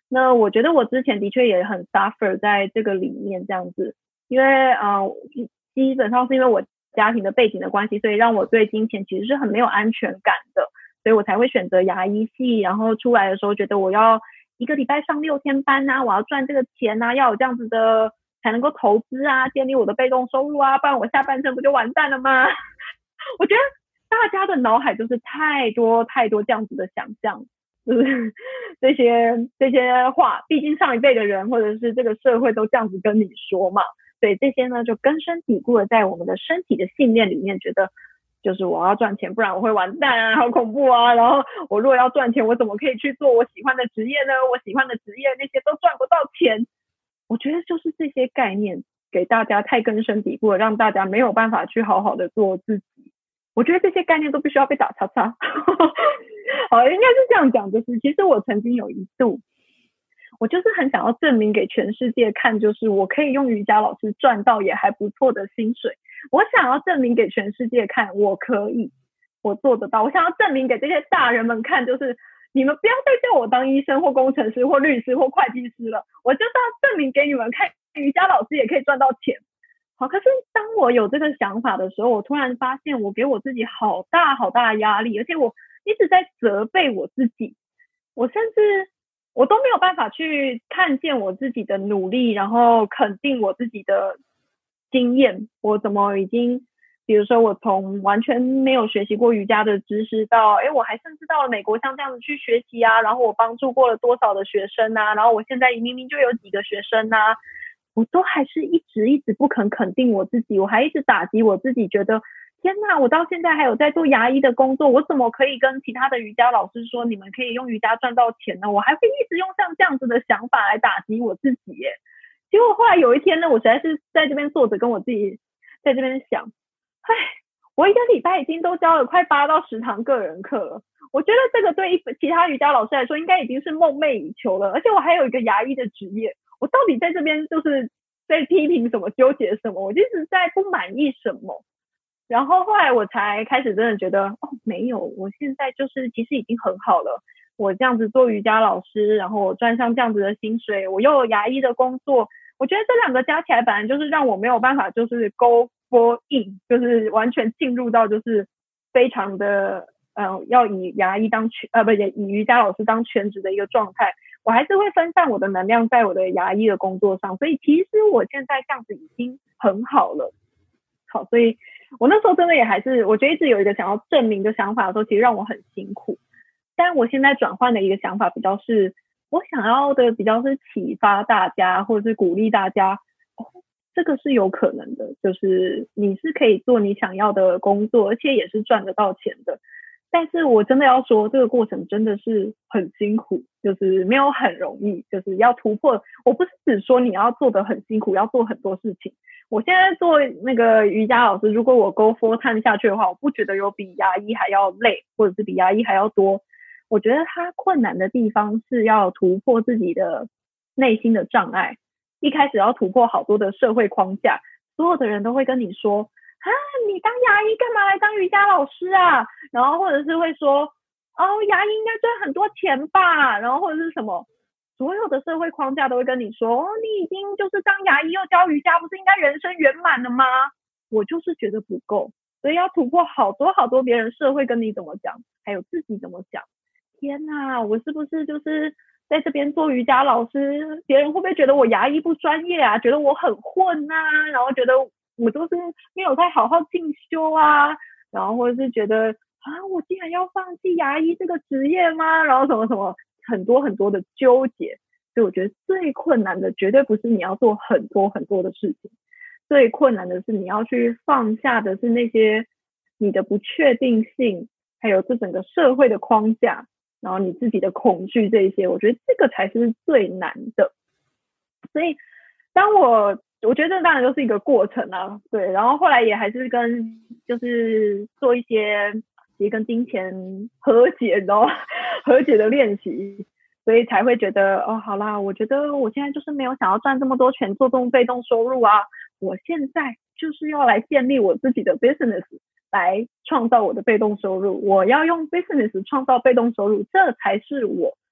Speaker 2: 那我觉得我之前的确也很 suffer 在这个里面这样子，因为呃基本上是因为我家庭的背景的关系，所以让我对金钱其实是很没有安全感的，所以我才会选择牙医系，然后出来的时候觉得我要一个礼拜上六天班啊，我要赚这个钱啊，要有这样子的才能够投资啊，建立我的被动收入啊，不然我下半生不就完蛋了吗？我觉得大家的脑海就是太多太多这样子的想象，就是这些这些话，毕竟上一辈的人或者是这个社会都这样子跟你说嘛，所以这些呢就根深蒂固的在我们的身体的信念里面，觉得就是我要赚钱，不然我会完蛋啊，好恐怖啊！然后我如果要赚钱，我怎么可以去做我喜欢的职业呢？我喜欢的职业那些都赚不到钱。我觉得就是这些概念给大家太根深蒂固了，让大家没有办法去好好的做自己。我觉得这些概念都必须要被打叉叉。好，应该是这样讲，就是其实我曾经有一度，我就是很想要证明给全世界看，就是我可以用瑜伽老师赚到也还不错的薪水。我想要证明给全世界看，我可以，我做得到。我想要证明给这些大人们看，就是你们不要再叫我当医生或工程师或律师或会计师了，我就是要证明给你们看，瑜伽老师也可以赚到钱。好，可是当我有这个想法的时候，我突然发现我给我自己好大好大的压力，而且我一直在责备我自己，我甚至我都没有办法去看见我自己的努力，然后肯定我自己的经验，我怎么已经比如说我从完全没有学习过瑜伽的知识到诶我还甚至到了美国像这样子去学习啊，然后我帮助过了多少的学生啊，然后我现在明明就有几个学生啊，我都还是一直一直不肯肯定我自己，我还一直打击我自己，觉得天哪，我到现在还有在做牙医的工作，我怎么可以跟其他的瑜伽老师说你们可以用瑜伽赚到钱呢？我还会一直用像这样子的想法来打击我自己耶。结果后来有一天呢，我实在是在这边坐着跟我自己在这边想，唉，我一个礼拜已经都教了快八到十堂个人课了，我觉得这个对其他瑜伽老师来说应该已经是梦寐以求了，而且我还有一个牙医的职业，我到底在这边就是在批评什么，纠结什么，我一直在不满意什么。然后后来我才开始真的觉得哦，没有，我现在就是其实已经很好了，我这样子做瑜伽老师，然后我赚上这样子的薪水，我又有牙医的工作，我觉得这两个加起来本来就是让我没有办法就是 go for in， 就是完全进入到就是非常的呃要以牙医当全呃不以瑜伽老师当全职的一个状态，我还是会分散我的能量在我的牙医的工作上，所以其实我现在这样子已经很好了。好，所以我那时候真的也还是我觉得一直有一个想要证明的想法的时候，其实让我很辛苦。但我现在转换的一个想法比较是，我想要的比较是启发大家或者是鼓励大家，哦，这个是有可能的，就是你是可以做你想要的工作，而且也是赚得到钱的。但是我真的要说，这个过程真的是很辛苦，就是没有很容易，就是要突破。我不是只说你要做得很辛苦，要做很多事情。我现在做那个瑜伽老师，如果我 go full time 下去的话，我不觉得有比牙医还要累，或者是比牙医还要多。我觉得它困难的地方是要突破自己的内心的障碍，一开始要突破好多的社会框架，所有的人都会跟你说啊，你当牙医干嘛来当瑜伽老师啊？然后或者是会说哦，牙医应该赚很多钱吧，然后或者是什么，所有的社会框架都会跟你说哦，你已经就是当牙医又教瑜伽，不是应该人生圆满了吗？我就是觉得不够，所以要突破好多好多别人社会跟你怎么讲，还有自己怎么讲。天哪，我是不是就是在这边做瑜伽老师，别人会不会觉得我牙医不专业啊，觉得我很混啊，然后觉得我就是没有在好好进修啊，然后或者是觉得啊，我竟然要放弃牙医这个职业吗？然后什么什么很多很多的纠结。所以我觉得最困难的绝对不是你要做很多很多的事情，最困难的是你要去放下的是那些你的不确定性，还有这整个社会的框架，然后你自己的恐惧，这一些我觉得这个才是最难的。所以当我我觉得这当然就是一个过程啊，对，然后后来也还是跟就是做一些也跟金钱和解，然后和解的练习，所以才会觉得哦，好啦，我觉得我现在就是没有想要赚这么多钱做这种被动收入啊，我现在就是要来建立我自己的 business， 来创造我的被动收入，我要用 business 创造被动收入，这才是我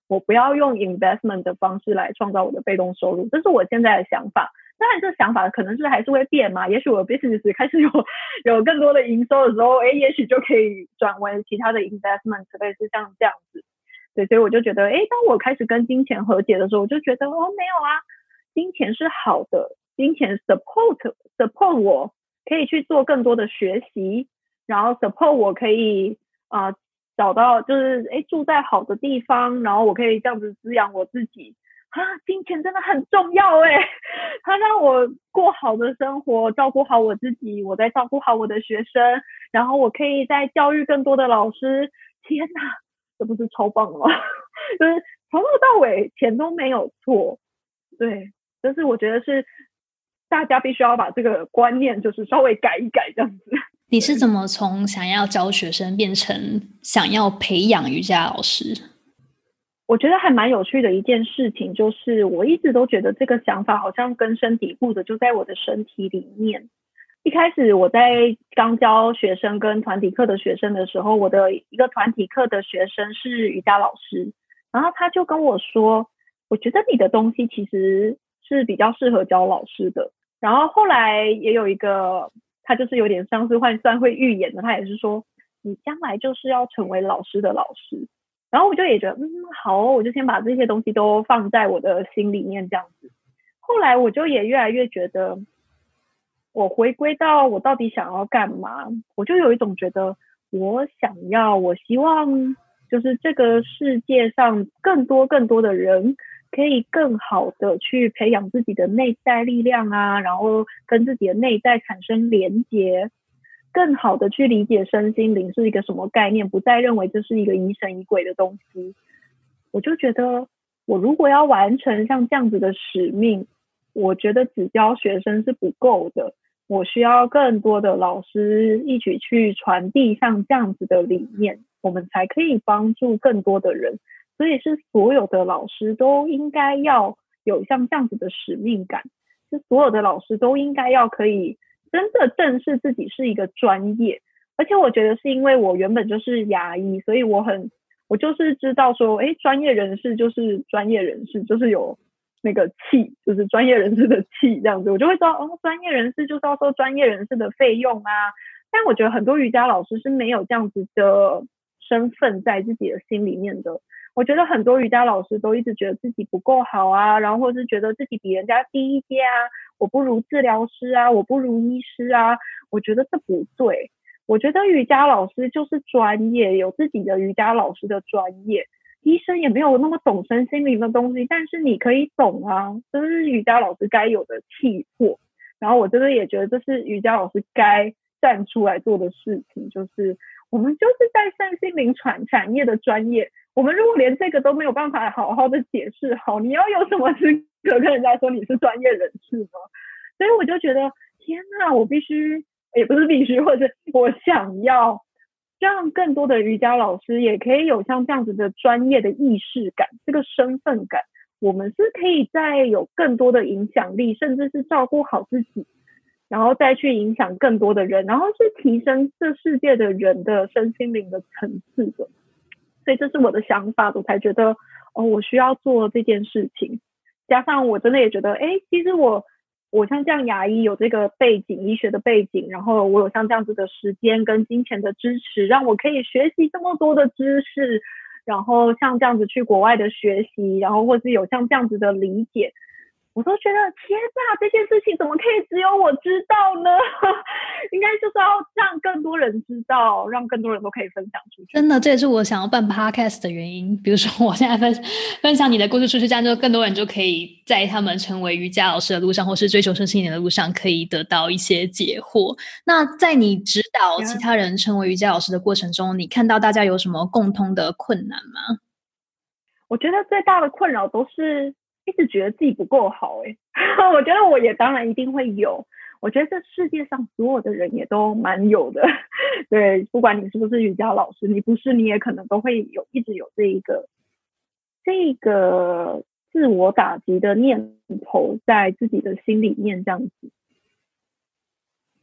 Speaker 2: 我不要用 investment 的方式来创造我的被动收入，这是我现在的想法。当然这想法可能是还是会变嘛，也许我的 business 开始有有更多的营收的时候，诶，也许就可以转为其他的 investment， 类似像这样子。对，所以我就觉得，诶，当我开始跟金钱和解的时候，我就觉得哦，没有啊，金钱是好的，金钱 support support 我可以去做更多的学习，然后 support 我可以啊、呃、找到就是诶住在好的地方，然后我可以这样子滋养我自己啊，金钱真的很重要诶，它让我过好的生活，照顾好我自己，我在照顾好我的学生，然后我可以再教育更多的老师。天哪，这不是超棒吗？就是从头到尾钱都没有错。对，就是我觉得是大家必须要把这个观念就是稍微改一改这样子。
Speaker 1: 你是怎么从想要教学生变成想要培养瑜伽老师？
Speaker 2: 我觉得还蛮有趣的一件事情，就是我一直都觉得这个想法好像根深蒂固的就在我的身体里面。一开始我在刚教学生跟团体课的学生的时候，我的一个团体课的学生是瑜伽老师，然后他就跟我说，我觉得你的东西其实是比较适合教老师的。然后后来也有一个他就是有点像是换算会预言的，他也是说你将来就是要成为老师的老师。然后我就也觉得嗯好哦，我就先把这些东西都放在我的心里面这样子。后来我就也越来越觉得我回归到我到底想要干嘛，我就有一种觉得我想要我希望就是这个世界上更多更多的人可以更好的去培养自己的内在力量啊，然后跟自己的内在产生连结，更好的去理解身心灵是一个什么概念，不再认为这是一个疑神疑鬼的东西。我就觉得我如果要完成像这样子的使命，我觉得只教学生是不够的，我需要更多的老师一起去传递像这样子的理念，我们才可以帮助更多的人。所以是所有的老师都应该要有像这样子的使命感，是所有的老师都应该要可以真的正视自己是一个专业。而且我觉得是因为我原本就是牙医，所以我很我就是知道说诶，专业人士就是专业人士，就是有那个气，就是专业人士的气这样子，我就会知道哦，专业人士就是要收专业人士的费用啊。但我觉得很多瑜伽老师是没有这样子的身份在自己的心里面的。我觉得很多瑜伽老师都一直觉得自己不够好啊，然后或是觉得自己比人家低一阶啊，我不如治疗师啊，我不如医师啊。我觉得这不对，我觉得瑜伽老师就是专业，有自己的瑜伽老师的专业。医生也没有那么懂身心灵的东西，但是你可以懂啊，这是瑜伽老师该有的气魄。然后我真的也觉得这是瑜伽老师该站出来做的事情，就是我们就是在身心灵产产业的专业，我们如果连这个都没有办法好好的解释好，你要有什么资格跟人家说你是专业人士呢？所以我就觉得天哪，我必须也不是必须，或者是我想要让更多的瑜伽老师也可以有像这样子的专业的意识感，这个身份感，我们是可以再有更多的影响力，甚至是照顾好自己，然后再去影响更多的人，然后是提升这世界的人的身心灵的层次的。所以这是我的想法，我才觉得哦，我需要做这件事情。加上我真的也觉得诶，其实我我像这样牙医有这个背景，医学的背景，然后我有像这样子的时间跟金钱的支持，让我可以学习这么多的知识，然后像这样子去国外的学习，然后或是有像这样子的理解，我都觉得天哪，这件事情怎么可以只有我知道呢？应该就是要让更多人知道，让更多人都可以分享出去。
Speaker 1: 真的，这也是我想要办 podcast 的原因。比如说我现在分分享你的故事出去，这样就更多人就可以在他们成为瑜伽老师的路上，或是追求身心灵的路上，可以得到一些解惑。那在你指导其他人成为瑜伽老师的过程中，你看到大家有什么共通的困难吗？
Speaker 2: 我觉得最大的困扰都是一直觉得自己不够好诶、欸、我觉得我也当然一定会有，我觉得这世界上所有的人也都蛮有的。对，不管你是不是瑜伽老师，你不是你也可能都会有一直有这一个这个自我打击的念头在自己的心里面这样子。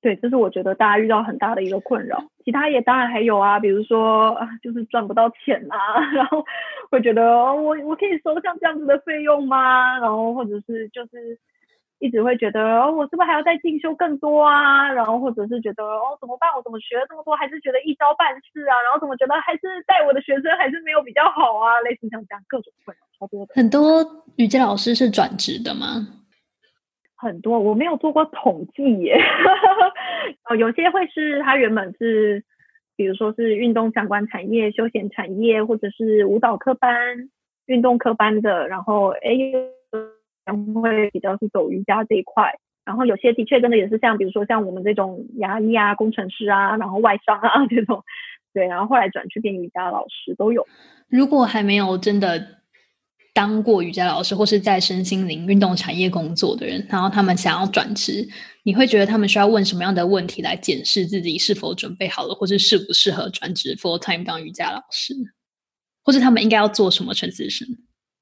Speaker 2: 对，这是我觉得大家遇到很大的一个困扰。其他也当然还有啊，比如说就是赚不到钱啊，然后会觉得、哦、我我可以收像这样子的费用吗？然后或者是就是一直会觉得哦，我是不是还要再进修更多啊？然后或者是觉得哦怎么办？我怎么学了这么多，还是觉得一招半式啊？然后怎么觉得还是带我的学生还是没有比较好啊？类似像这样各种困扰超多的。
Speaker 1: 很多瑜伽老师是转职的吗？
Speaker 2: 很多，我没有做过统计耶。哦，有些会是他原本是比如说是运动相关产业、休闲产业，或者是舞蹈科班、运动科班的，然后诶会比较是走瑜伽这一块。然后有些的确真的也是像比如说像我们这种牙医啊、工程师啊，然后外商啊这种，对，然后后来转去变瑜伽老师都有。
Speaker 1: 如果还没有真的当过瑜伽老师或是在身心灵运动产业工作的人，然后他们想要转职，你会觉得他们需要问什么样的问题来检视自己是否准备好了，或是适不适合转职 full time 当瑜伽老师，或是他们应该要做什么 transition，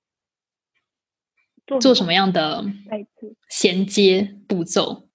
Speaker 1: 做, 做什么样的衔接步骤？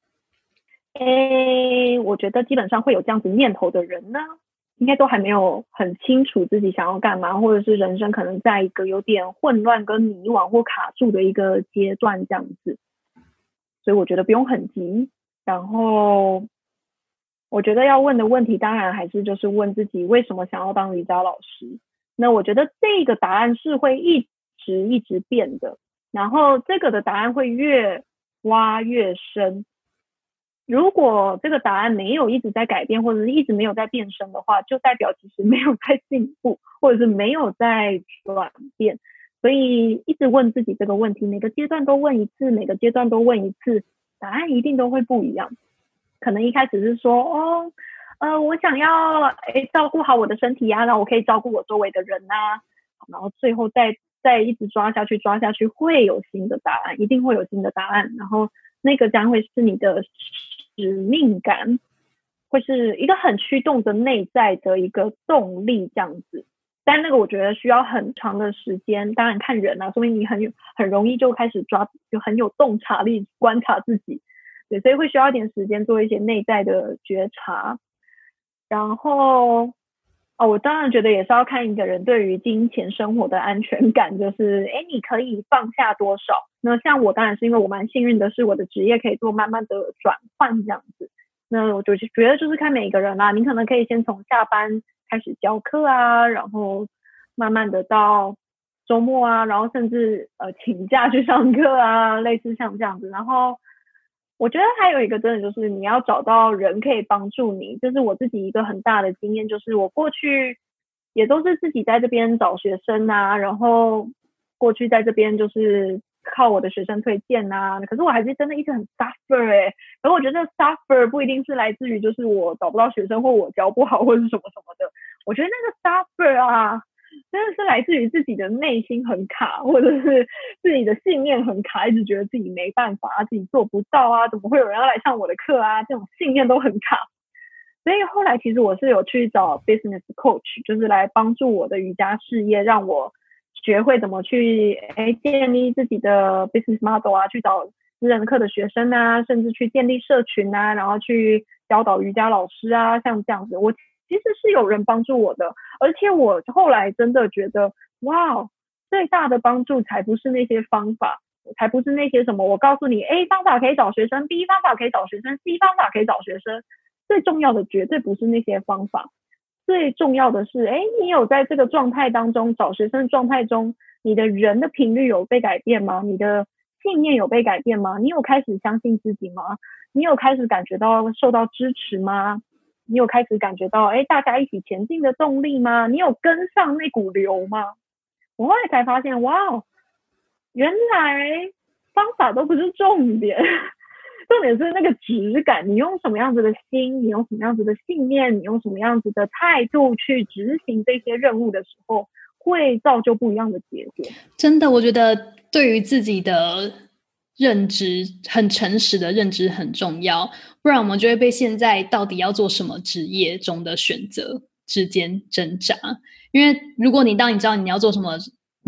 Speaker 2: 诶，我觉得基本上会有这样子念头的人呢，应该都还没有很清楚自己想要干嘛，或者是人生可能在一个有点混乱跟迷惘或卡住的一个阶段这样子，所以我觉得不用很急。然后我觉得要问的问题当然还是就是问自己为什么想要当瑜伽老师。那我觉得这个答案是会一直一直变的，然后这个的答案会越挖越深。如果这个答案没有一直在改变，或者是一直没有在变深的话，就代表其实没有在进步，或者是没有在转变。所以一直问自己这个问题，每个阶段都问一次，每个阶段都问一次，答案一定都会不一样。可能一开始是说哦呃，我想要诶照顾好我的身体啊，然后我可以照顾我周围的人啊，然后最后再再一直抓下去抓下去，会有新的答案，一定会有新的答案。然后那个将会是你的使命感，会是一个很驱动的内在的一个动力这样子。但那个我觉得需要很长的时间，当然看人啊，说明你很有很容易就开始抓，就很有洞察力观察自己，对，所以会需要一点时间做一些内在的觉察。然后哦，我当然觉得也是要看一个人对于金钱生活的安全感，就是诶你可以放下多少。那像我当然是因为我蛮幸运的是我的职业可以做慢慢的转换这样子，那我就觉得就是看每一个人啦，你可能可以先从下班开始教课啊，然后慢慢的到周末啊，然后甚至呃请假去上课啊，类似像这样子。然后我觉得还有一个真的就是你要找到人可以帮助你，这是我自己一个很大的经验，就是我过去也都是自己在这边找学生啊，然后过去在这边就是靠我的学生推荐啊，可是我还是真的一直很 suffer 哎、欸，然后我觉得 suffer 不一定是来自于就是我找不到学生或我教不好或是什么什么的，我觉得那个 suffer 啊真的是来自于自己的内心很卡，或者是自己的信念很卡，一直觉得自己没办法，自己做不到啊，怎么会有人要来上我的课啊，这种信念都很卡。所以后来其实我是有去找 business coach， 就是来帮助我的瑜伽事业，让我学会怎么去诶建立自己的 business model 啊，去找私人课的学生啊，甚至去建立社群啊，然后去教导瑜伽老师啊，像这样子我其实是有人帮助我的。而且我后来真的觉得哇，最大的帮助才不是那些方法，才不是那些什么我告诉你 A 方法可以找学生， B 方法可以找学生， C 方法可以找学生，最重要的绝对不是那些方法，最重要的是诶你有在这个状态当中，找学生的状态中，你的人的频率有被改变吗？你的信念有被改变吗？你有开始相信自己吗？你有开始感觉到受到支持吗？你有开始感觉到诶大家一起前进的动力吗？你有跟上那股流吗？我后来才发现哇，原来方法都不是重点，重点是那个质感，你用什么样子的心，你用什么样子的信念，你用什么样子的态度去执行这些任务的时候，会造就不一样的结果。
Speaker 1: 真的，我觉得对于自己的认知，很诚实的认知很重要，不然我们就会被现在到底要做什么职业中的选择之间挣扎。因为如果你当你知道你要做什么，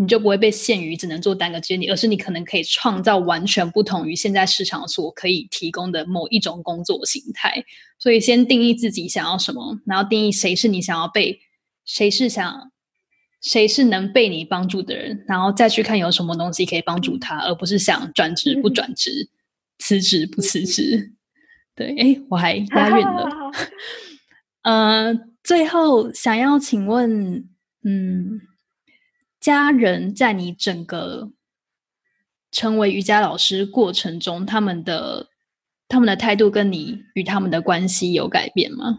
Speaker 1: 你就不会被限于只能做单个职业，而是你可能可以创造完全不同于现在市场所可以提供的某一种工作形态。所以先定义自己想要什么，然后定义谁是你想要被，谁是想谁是能被你帮助的人，然后再去看有什么东西可以帮助他，而不是想转职不转职，辞职不辞职。对，诶，我还押韵了。呃，最后想要请问，嗯，家人在你整个成为瑜伽老师过程中，他们的他们的态度跟你与他们的关系有改变吗？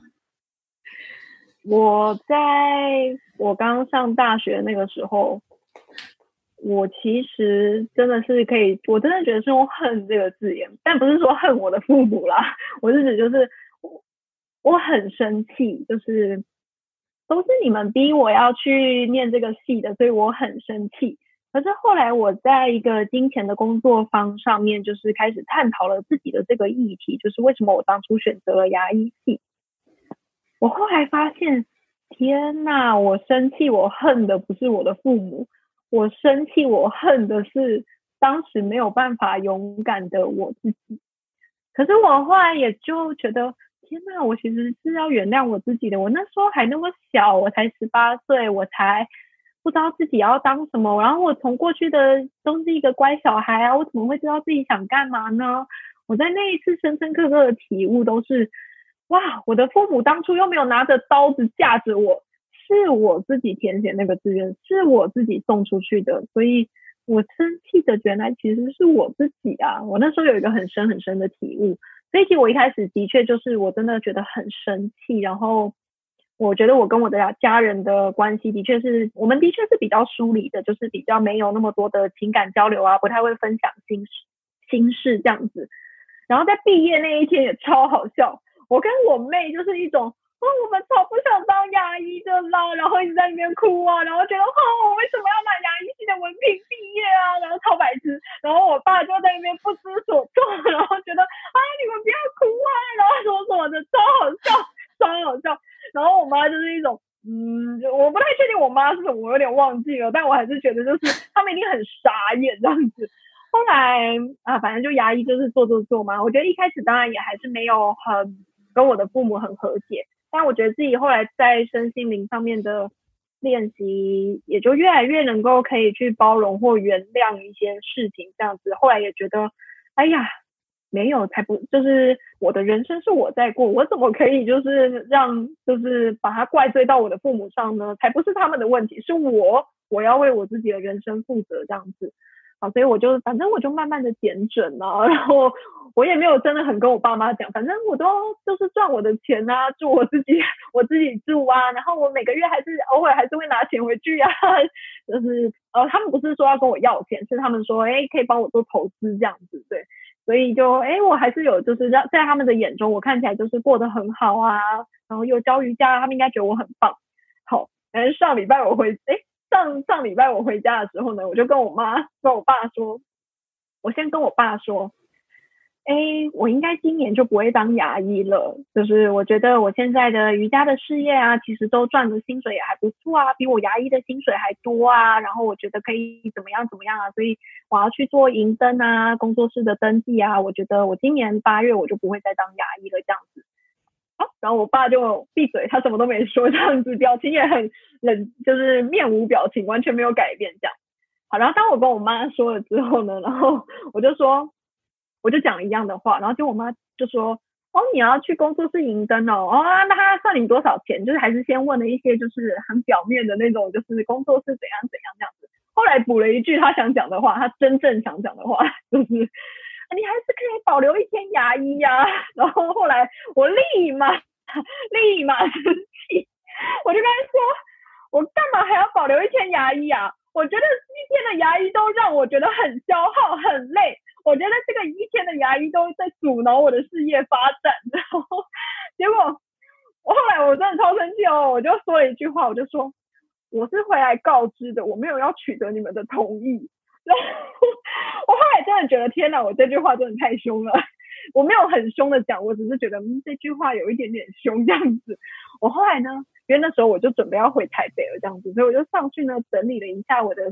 Speaker 2: 我在我刚上大学那个时候，我其实真的是可以，我真的觉得是用恨这个字眼，但不是说恨我的父母啦，我是指就是我我很生气，就是都是你们逼我要去念这个系的，所以我很生气。可是后来我在一个金钱的工作坊上面，就是开始探讨了自己的这个议题，就是为什么我当初选择了牙医系。我后来发现，天哪，我生气我恨的不是我的父母，我生气我恨的是当时没有办法勇敢的我自己。可是我后来也就觉得，天哪，我其实是要原谅我自己的。我那时候还那么小，我才十八岁，我才不知道自己要当什么，然后我从过去的都是一个乖小孩啊，我怎么会知道自己想干嘛呢？我在那一次深深刻刻的体悟都是，哇，我的父母当初又没有拿着刀子架着我，是我自己填写那个志愿，是我自己送出去的，所以我生气的原来其实是我自己啊。我那时候有一个很深很深的体悟，所以其实我一开始的确就是我真的觉得很生气，然后我觉得我跟我的家人的关系的确是，我们的确是比较疏离的，就是比较没有那么多的情感交流啊，不太会分享心事心事这样子。然后在毕业那一天也超好笑，我跟我妹就是一种哦，我们超不想当牙医的啦，然后一直在那边哭啊，然后觉得哦，我为什么要拿牙医系的文凭毕业啊，然后超白痴，然后我爸就在那边不知所措，然后觉得啊你们不要哭啊，然后什么什么的，超好笑，超好笑。然后我妈就是一种嗯，我不太确定我妈是什么，我有点忘记了，但我还是觉得就是他们一定很傻眼这样子。后来啊，反正就牙医就是做做做嘛。我觉得一开始当然也还是没有很跟我的父母很和解，但我觉得自己后来在身心灵上面的练习，也就越来越能够可以去包容或原谅一些事情这样子。后来也觉得，哎呀，没有才不，就是我的人生是我在过，我怎么可以就是让就是把它怪罪到我的父母上呢？才不是他们的问题，是我我要为我自己的人生负责这样子。好，所以我就反正我就慢慢的减准啊，然后我也没有真的很跟我爸妈讲，反正我都就是赚我的钱啊，住我自己我自己住啊，然后我每个月还是偶尔还是会拿钱回去啊，就是呃他们不是说要跟我要钱，是他们说哎可以帮我做投资这样子，对，所以就哎我还是有就是让在他们的眼中我看起来就是过得很好啊，然后又教瑜伽，他们应该觉得我很棒。好，反正上礼拜我回哎。上上礼拜我回家的时候呢，我就跟我妈跟我爸说，我先跟我爸说，哎，我应该今年就不会当牙医了，就是我觉得我现在的瑜伽的事业啊，其实都赚的薪水也还不错啊，比我牙医的薪水还多啊，然后我觉得可以怎么样怎么样啊，所以我要去做银登啊，工作室的登记啊，我觉得我今年八月我就不会再当牙医了这样子。然后我爸就闭嘴，他什么都没说，这样子表情也很冷，就是面无表情，完全没有改变这样。好，然后当我跟我妈说了之后呢，然后我就说，我就讲了一样的话，然后就我妈就说，哦，你要去工作室银登哦，哦，那他算你多少钱？就是还是先问了一些就是很表面的那种，就是工作室怎样怎样这样子。后来补了一句他想讲的话，他真正想讲的话就是。你还是可以保留一天牙医呀、啊，然后后来我立马立马生气，我就跟他说，我干嘛还要保留一天牙医啊？我觉得一天的牙医都让我觉得很消耗很累，我觉得这个一天的牙医都在阻挠我的事业发展。然后结果我后来我真的超生气哦，我就说了一句话，我就说我是回来告知的，我没有要取得你们的同意。然后我后来真的觉得天哪，我这句话真的太凶了，我没有很凶的讲，我只是觉得嗯这句话有一点点凶这样子。我后来呢，因为那时候我就准备要回台北了这样子，所以我就上去呢整理了一下我的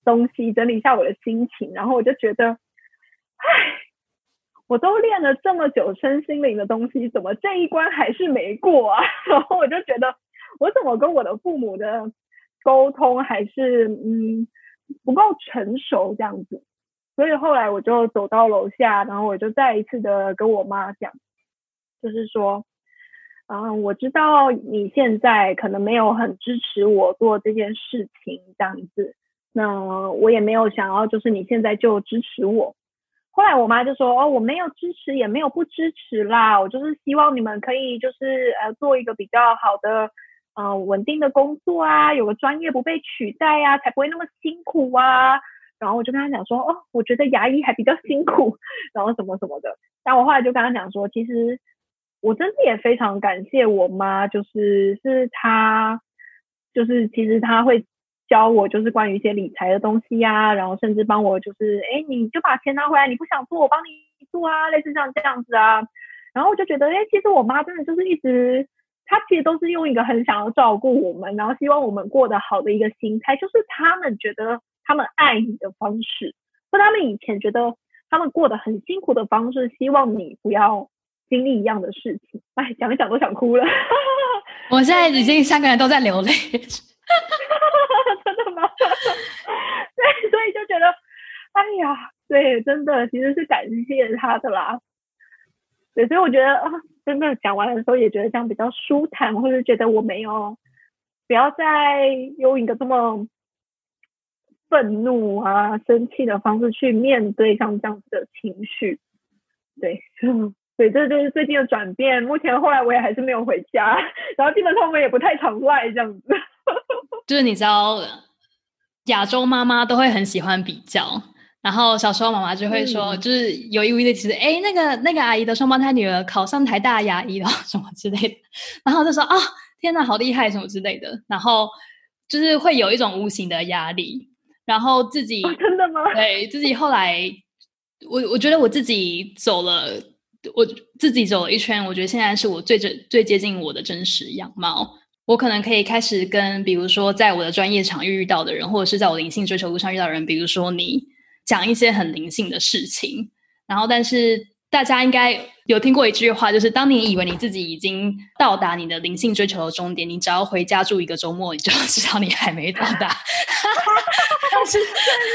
Speaker 2: 东西，整理一下我的心情，然后我就觉得，唉，我都练了这么久身心灵的东西，怎么这一关还是没过啊？然后我就觉得，我怎么跟我的父母的沟通还是嗯不够成熟这样子。所以后来我就走到楼下，然后我就再一次的跟我妈讲，就是说，嗯，我知道你现在可能没有很支持我做这件事情这样子，那我也没有想要就是你现在就支持我。后来我妈就说，哦，我没有支持也没有不支持啦，我就是希望你们可以就是呃做一个比较好的呃稳定的工作啊，有个专业不被取代啊，才不会那么辛苦啊。然后我就跟他讲说，哦，我觉得牙医还比较辛苦，然后什么什么的。但我后来就跟他讲说，其实我真的也非常感谢我妈，就是是她，就是其实她会教我就是关于一些理财的东西呀、啊，然后甚至帮我就是，哎，你就把钱拿回来，你不想做我帮你做啊，类似像这样子啊。然后我就觉得，哎，其实我妈真的就是一直，她其实都是用一个很想要照顾我们，然后希望我们过得好的一个心态，就是他们觉得他们爱你的方式，或他们以前觉得他们过得很辛苦的方式，希望你不要经历一样的事情。哎，讲一讲都想哭了。
Speaker 1: 我现在已经三个人都在流泪。
Speaker 2: 真的吗？对，所以就觉得，哎呀，对，真的其实是感谢他的啦。对，所以我觉得啊，真的讲完的时候也觉得这样比较舒坦，或者觉得我没有不要再用一个这么愤怒啊、生气的方式去面对像这样子的情绪。对，对，这就是最近的转变。目前后来我也还是没有回家，然后基本上我也不太常赖这样子。
Speaker 1: 就是你知道，亚洲妈妈都会很喜欢比较，然后小时候妈妈就会说，嗯、就是有意无意的，其实哎，那个那个阿姨的双胞胎女儿考上台大牙医了什么之类的，然后就说啊、哦，天哪，好厉害什么之类的，然后就是会有一种无形的压力，然后自己、
Speaker 2: 哦、真的吗？
Speaker 1: 对自己后来，我我觉得我自己走了，我自己走了一圈，我觉得现在是我最最接近我的真实样貌。我可能可以开始跟比如说在我的专业场域遇到的人，或者是在我灵性追求路上遇到的人，比如说你讲一些很灵性的事情，然后但是大家应该有听过一句话，就是当你以为你自己已经到达你的灵性追求的终点，你只要回家住一个周末，你就知道你还没到达。但是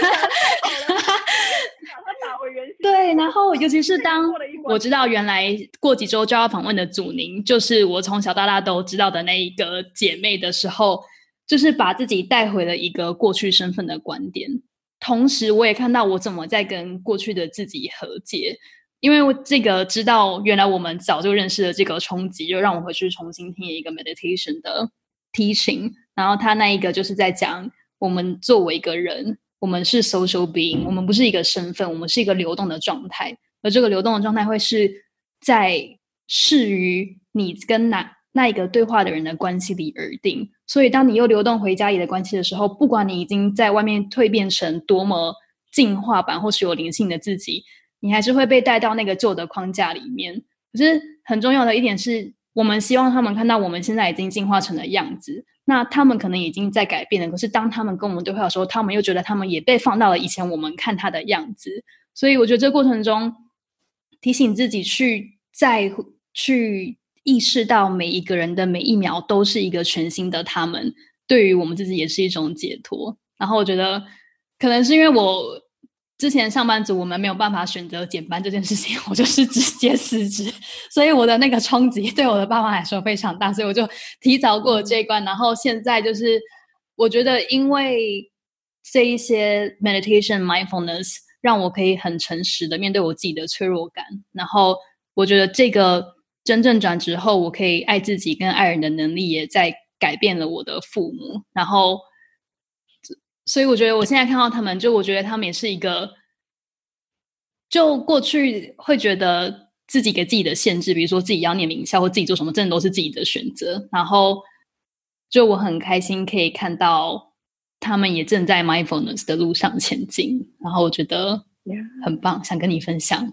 Speaker 1: 对，然后尤其是当我知道原来过几周就要访问的祖宁就是我从小到大都知道的那一个姐妹的时候，就是把自己带回了一个过去身份的观点，同时我也看到我怎么在跟过去的自己和解，因为我这个知道原来我们早就认识的这个冲击，就让我回去重新听一个 meditation 的 teaching， 然后他那一个就是在讲我们作为一个人，我们是 social being， 我们不是一个身份，我们是一个流动的状态，而这个流动的状态会是在适于你跟哪那一个对话的人的关系里而定，所以当你又流动回家里的关系的时候，不管你已经在外面蜕变成多么进化版或是有灵性的自己，你还是会被带到那个旧的框架里面。可是很重要的一点是，我们希望他们看到我们现在已经进化成的样子，那他们可能已经在改变了，可是当他们跟我们对话的时候，他们又觉得他们也被放到了以前我们看他的样子。所以我觉得这个过程中提醒自己去再去意识到每一个人的每一秒都是一个全新的他们，对于我们自己也是一种解脱。然后我觉得可能是因为我之前上班族我们没有办法选择减班这件事情，我就是直接辞职，所以我的那个冲击对我的爸妈来说非常大，所以我就提早过了这一关。然后现在就是我觉得因为这一些 meditation mindfulness 让我可以很诚实的面对我自己的脆弱感，然后我觉得这个真正转职后我可以爱自己跟爱人的能力也在改变了我的父母，然后所以我觉得我现在看到他们，就我觉得他们也是一个，就过去会觉得自己给自己的限制，比如说自己要念名校或自己做什么，真的都是自己的选择。然后就我很开心可以看到他们也正在 mindfulness 的路上前进，然后我觉得很棒，想跟你分享。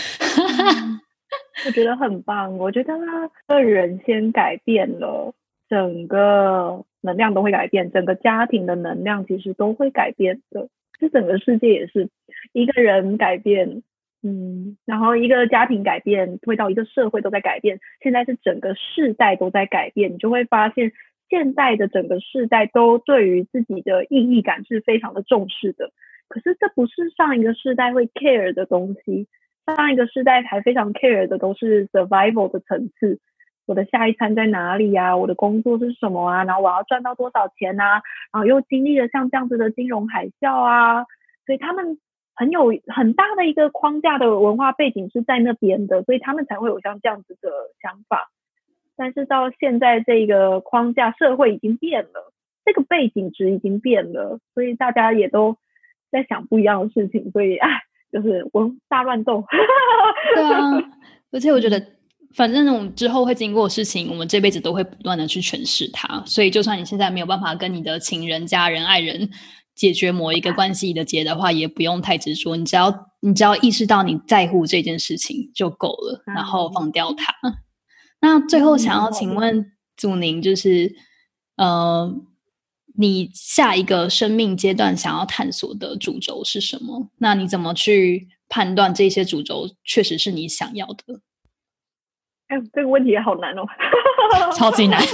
Speaker 2: 我觉得很棒，我觉得个人先改变了， 整个能量都会改变，整个家庭的能量其实都会改变的，这整个世界也是一个人改变，嗯，然后一个家庭改变会到一个社会都在改变，现在是整个世代都在改变，你就会发现现在的整个世代都对于自己的意义感是非常的重视的，可是这不是上一个世代会 care 的东西，上一个世代还非常 care 的都是 survival 的层次，我的下一餐在哪里啊，我的工作是什么啊，然后我要赚到多少钱啊，然后又经历了像这样子的金融海啸啊，所以他们很有很大的一个框架的文化背景是在那边的，所以他们才会有像这样子的想法。但是到现在这个框架社会已经变了，这个背景值已经变了，所以大家也都在想不一样的事情，所以哎，就是文大乱斗。
Speaker 1: 对啊，而且我觉得反正那种之后会经过的事情，我们这辈子都会不断的去诠释它，所以就算你现在没有办法跟你的情人、家人、爱人解决某一个关系的结的话，也不用太执着，你只要你只要意识到你在乎这件事情就够了，嗯、然后放掉它。那最后想要请问祖宁，就是呃，你下一个生命阶段想要探索的主轴是什么？那你怎么去判断这些主轴确实是你想要的？
Speaker 2: 哎，这个问题也好难哦，
Speaker 1: 超级难。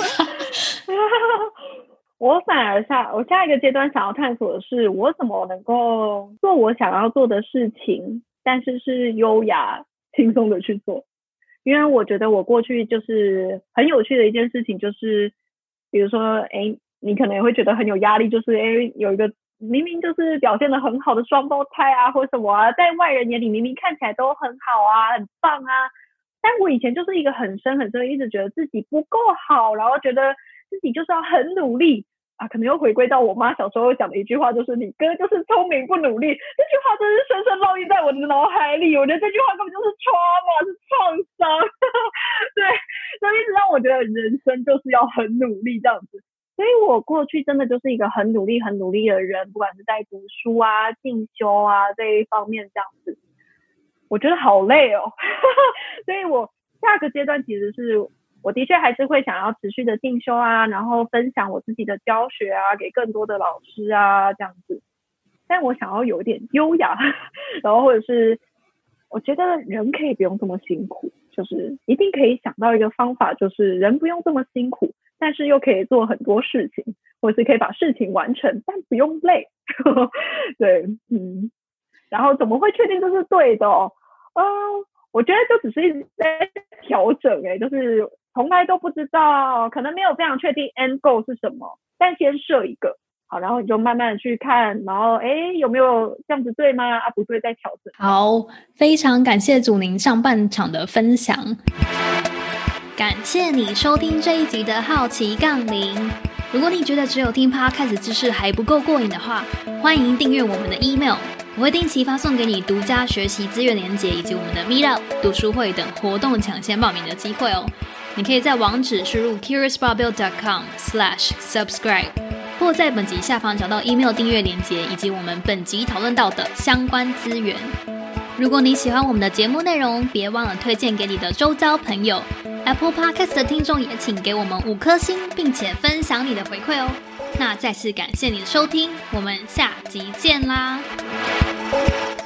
Speaker 2: 我反而下我下一个阶段想要探索的是，我怎么能够做我想要做的事情，但是是优雅轻松的去做。因为我觉得我过去就是很有趣的一件事情，就是比如说哎，你可能也会觉得很有压力，就是哎有一个明明就是表现得很好的双胞胎啊或什么啊，在外人眼里明明看起来都很好啊很棒啊，但我以前就是一个很深很深一直觉得自己不够好，然后觉得自己就是要很努力啊，可能又回归到我妈小时候讲的一句话，就是你哥就是聪明不努力，这句话真是深深烙印在我的脑海里，我觉得这句话根本就是 trauma 是创伤对，所以一直让我觉得人生就是要很努力这样子，所以我过去真的就是一个很努力很努力的人，不管是在读书啊进修啊这一方面这样子，我觉得好累哦所以我下个阶段其实是我的确还是会想要持续的进修啊，然后分享我自己的教学啊给更多的老师啊这样子，但我想要有点优雅然后或者是我觉得人可以不用这么辛苦，就是一定可以想到一个方法，就是人不用这么辛苦，但是又可以做很多事情，或者是可以把事情完成但不用累对，嗯，然后怎么会确定这是对的哦？嗯，我觉得就只是一直在调整诶，就是从来都不知道，可能没有非常确定 end goal 是什么，但先设一个好，然后你就慢慢的去看，然后诶有没有这样子对吗？啊不对再调整。
Speaker 1: 好，非常感谢祖宁上半场的分享，感谢你收听这一集的好奇杠铃。如果你觉得只有听 Podcast 知识还不够过瘾的话，欢迎订阅我们的 email， 我会定期发送给你独家学习资源连结以及我们的 Meetup、读书会等活动抢先报名的机会哦。你可以在网址输入 curious barbell dot com slash subscribe， 或在本集下方找到 email 订阅连结以及我们本集讨论到的相关资源。如果你喜欢我们的节目内容，别忘了推荐给你的周遭朋友。Apple Podcast 的听众也请给我们五颗星，并且分享你的回馈哦。那再次感谢你的收听，我们下集见啦！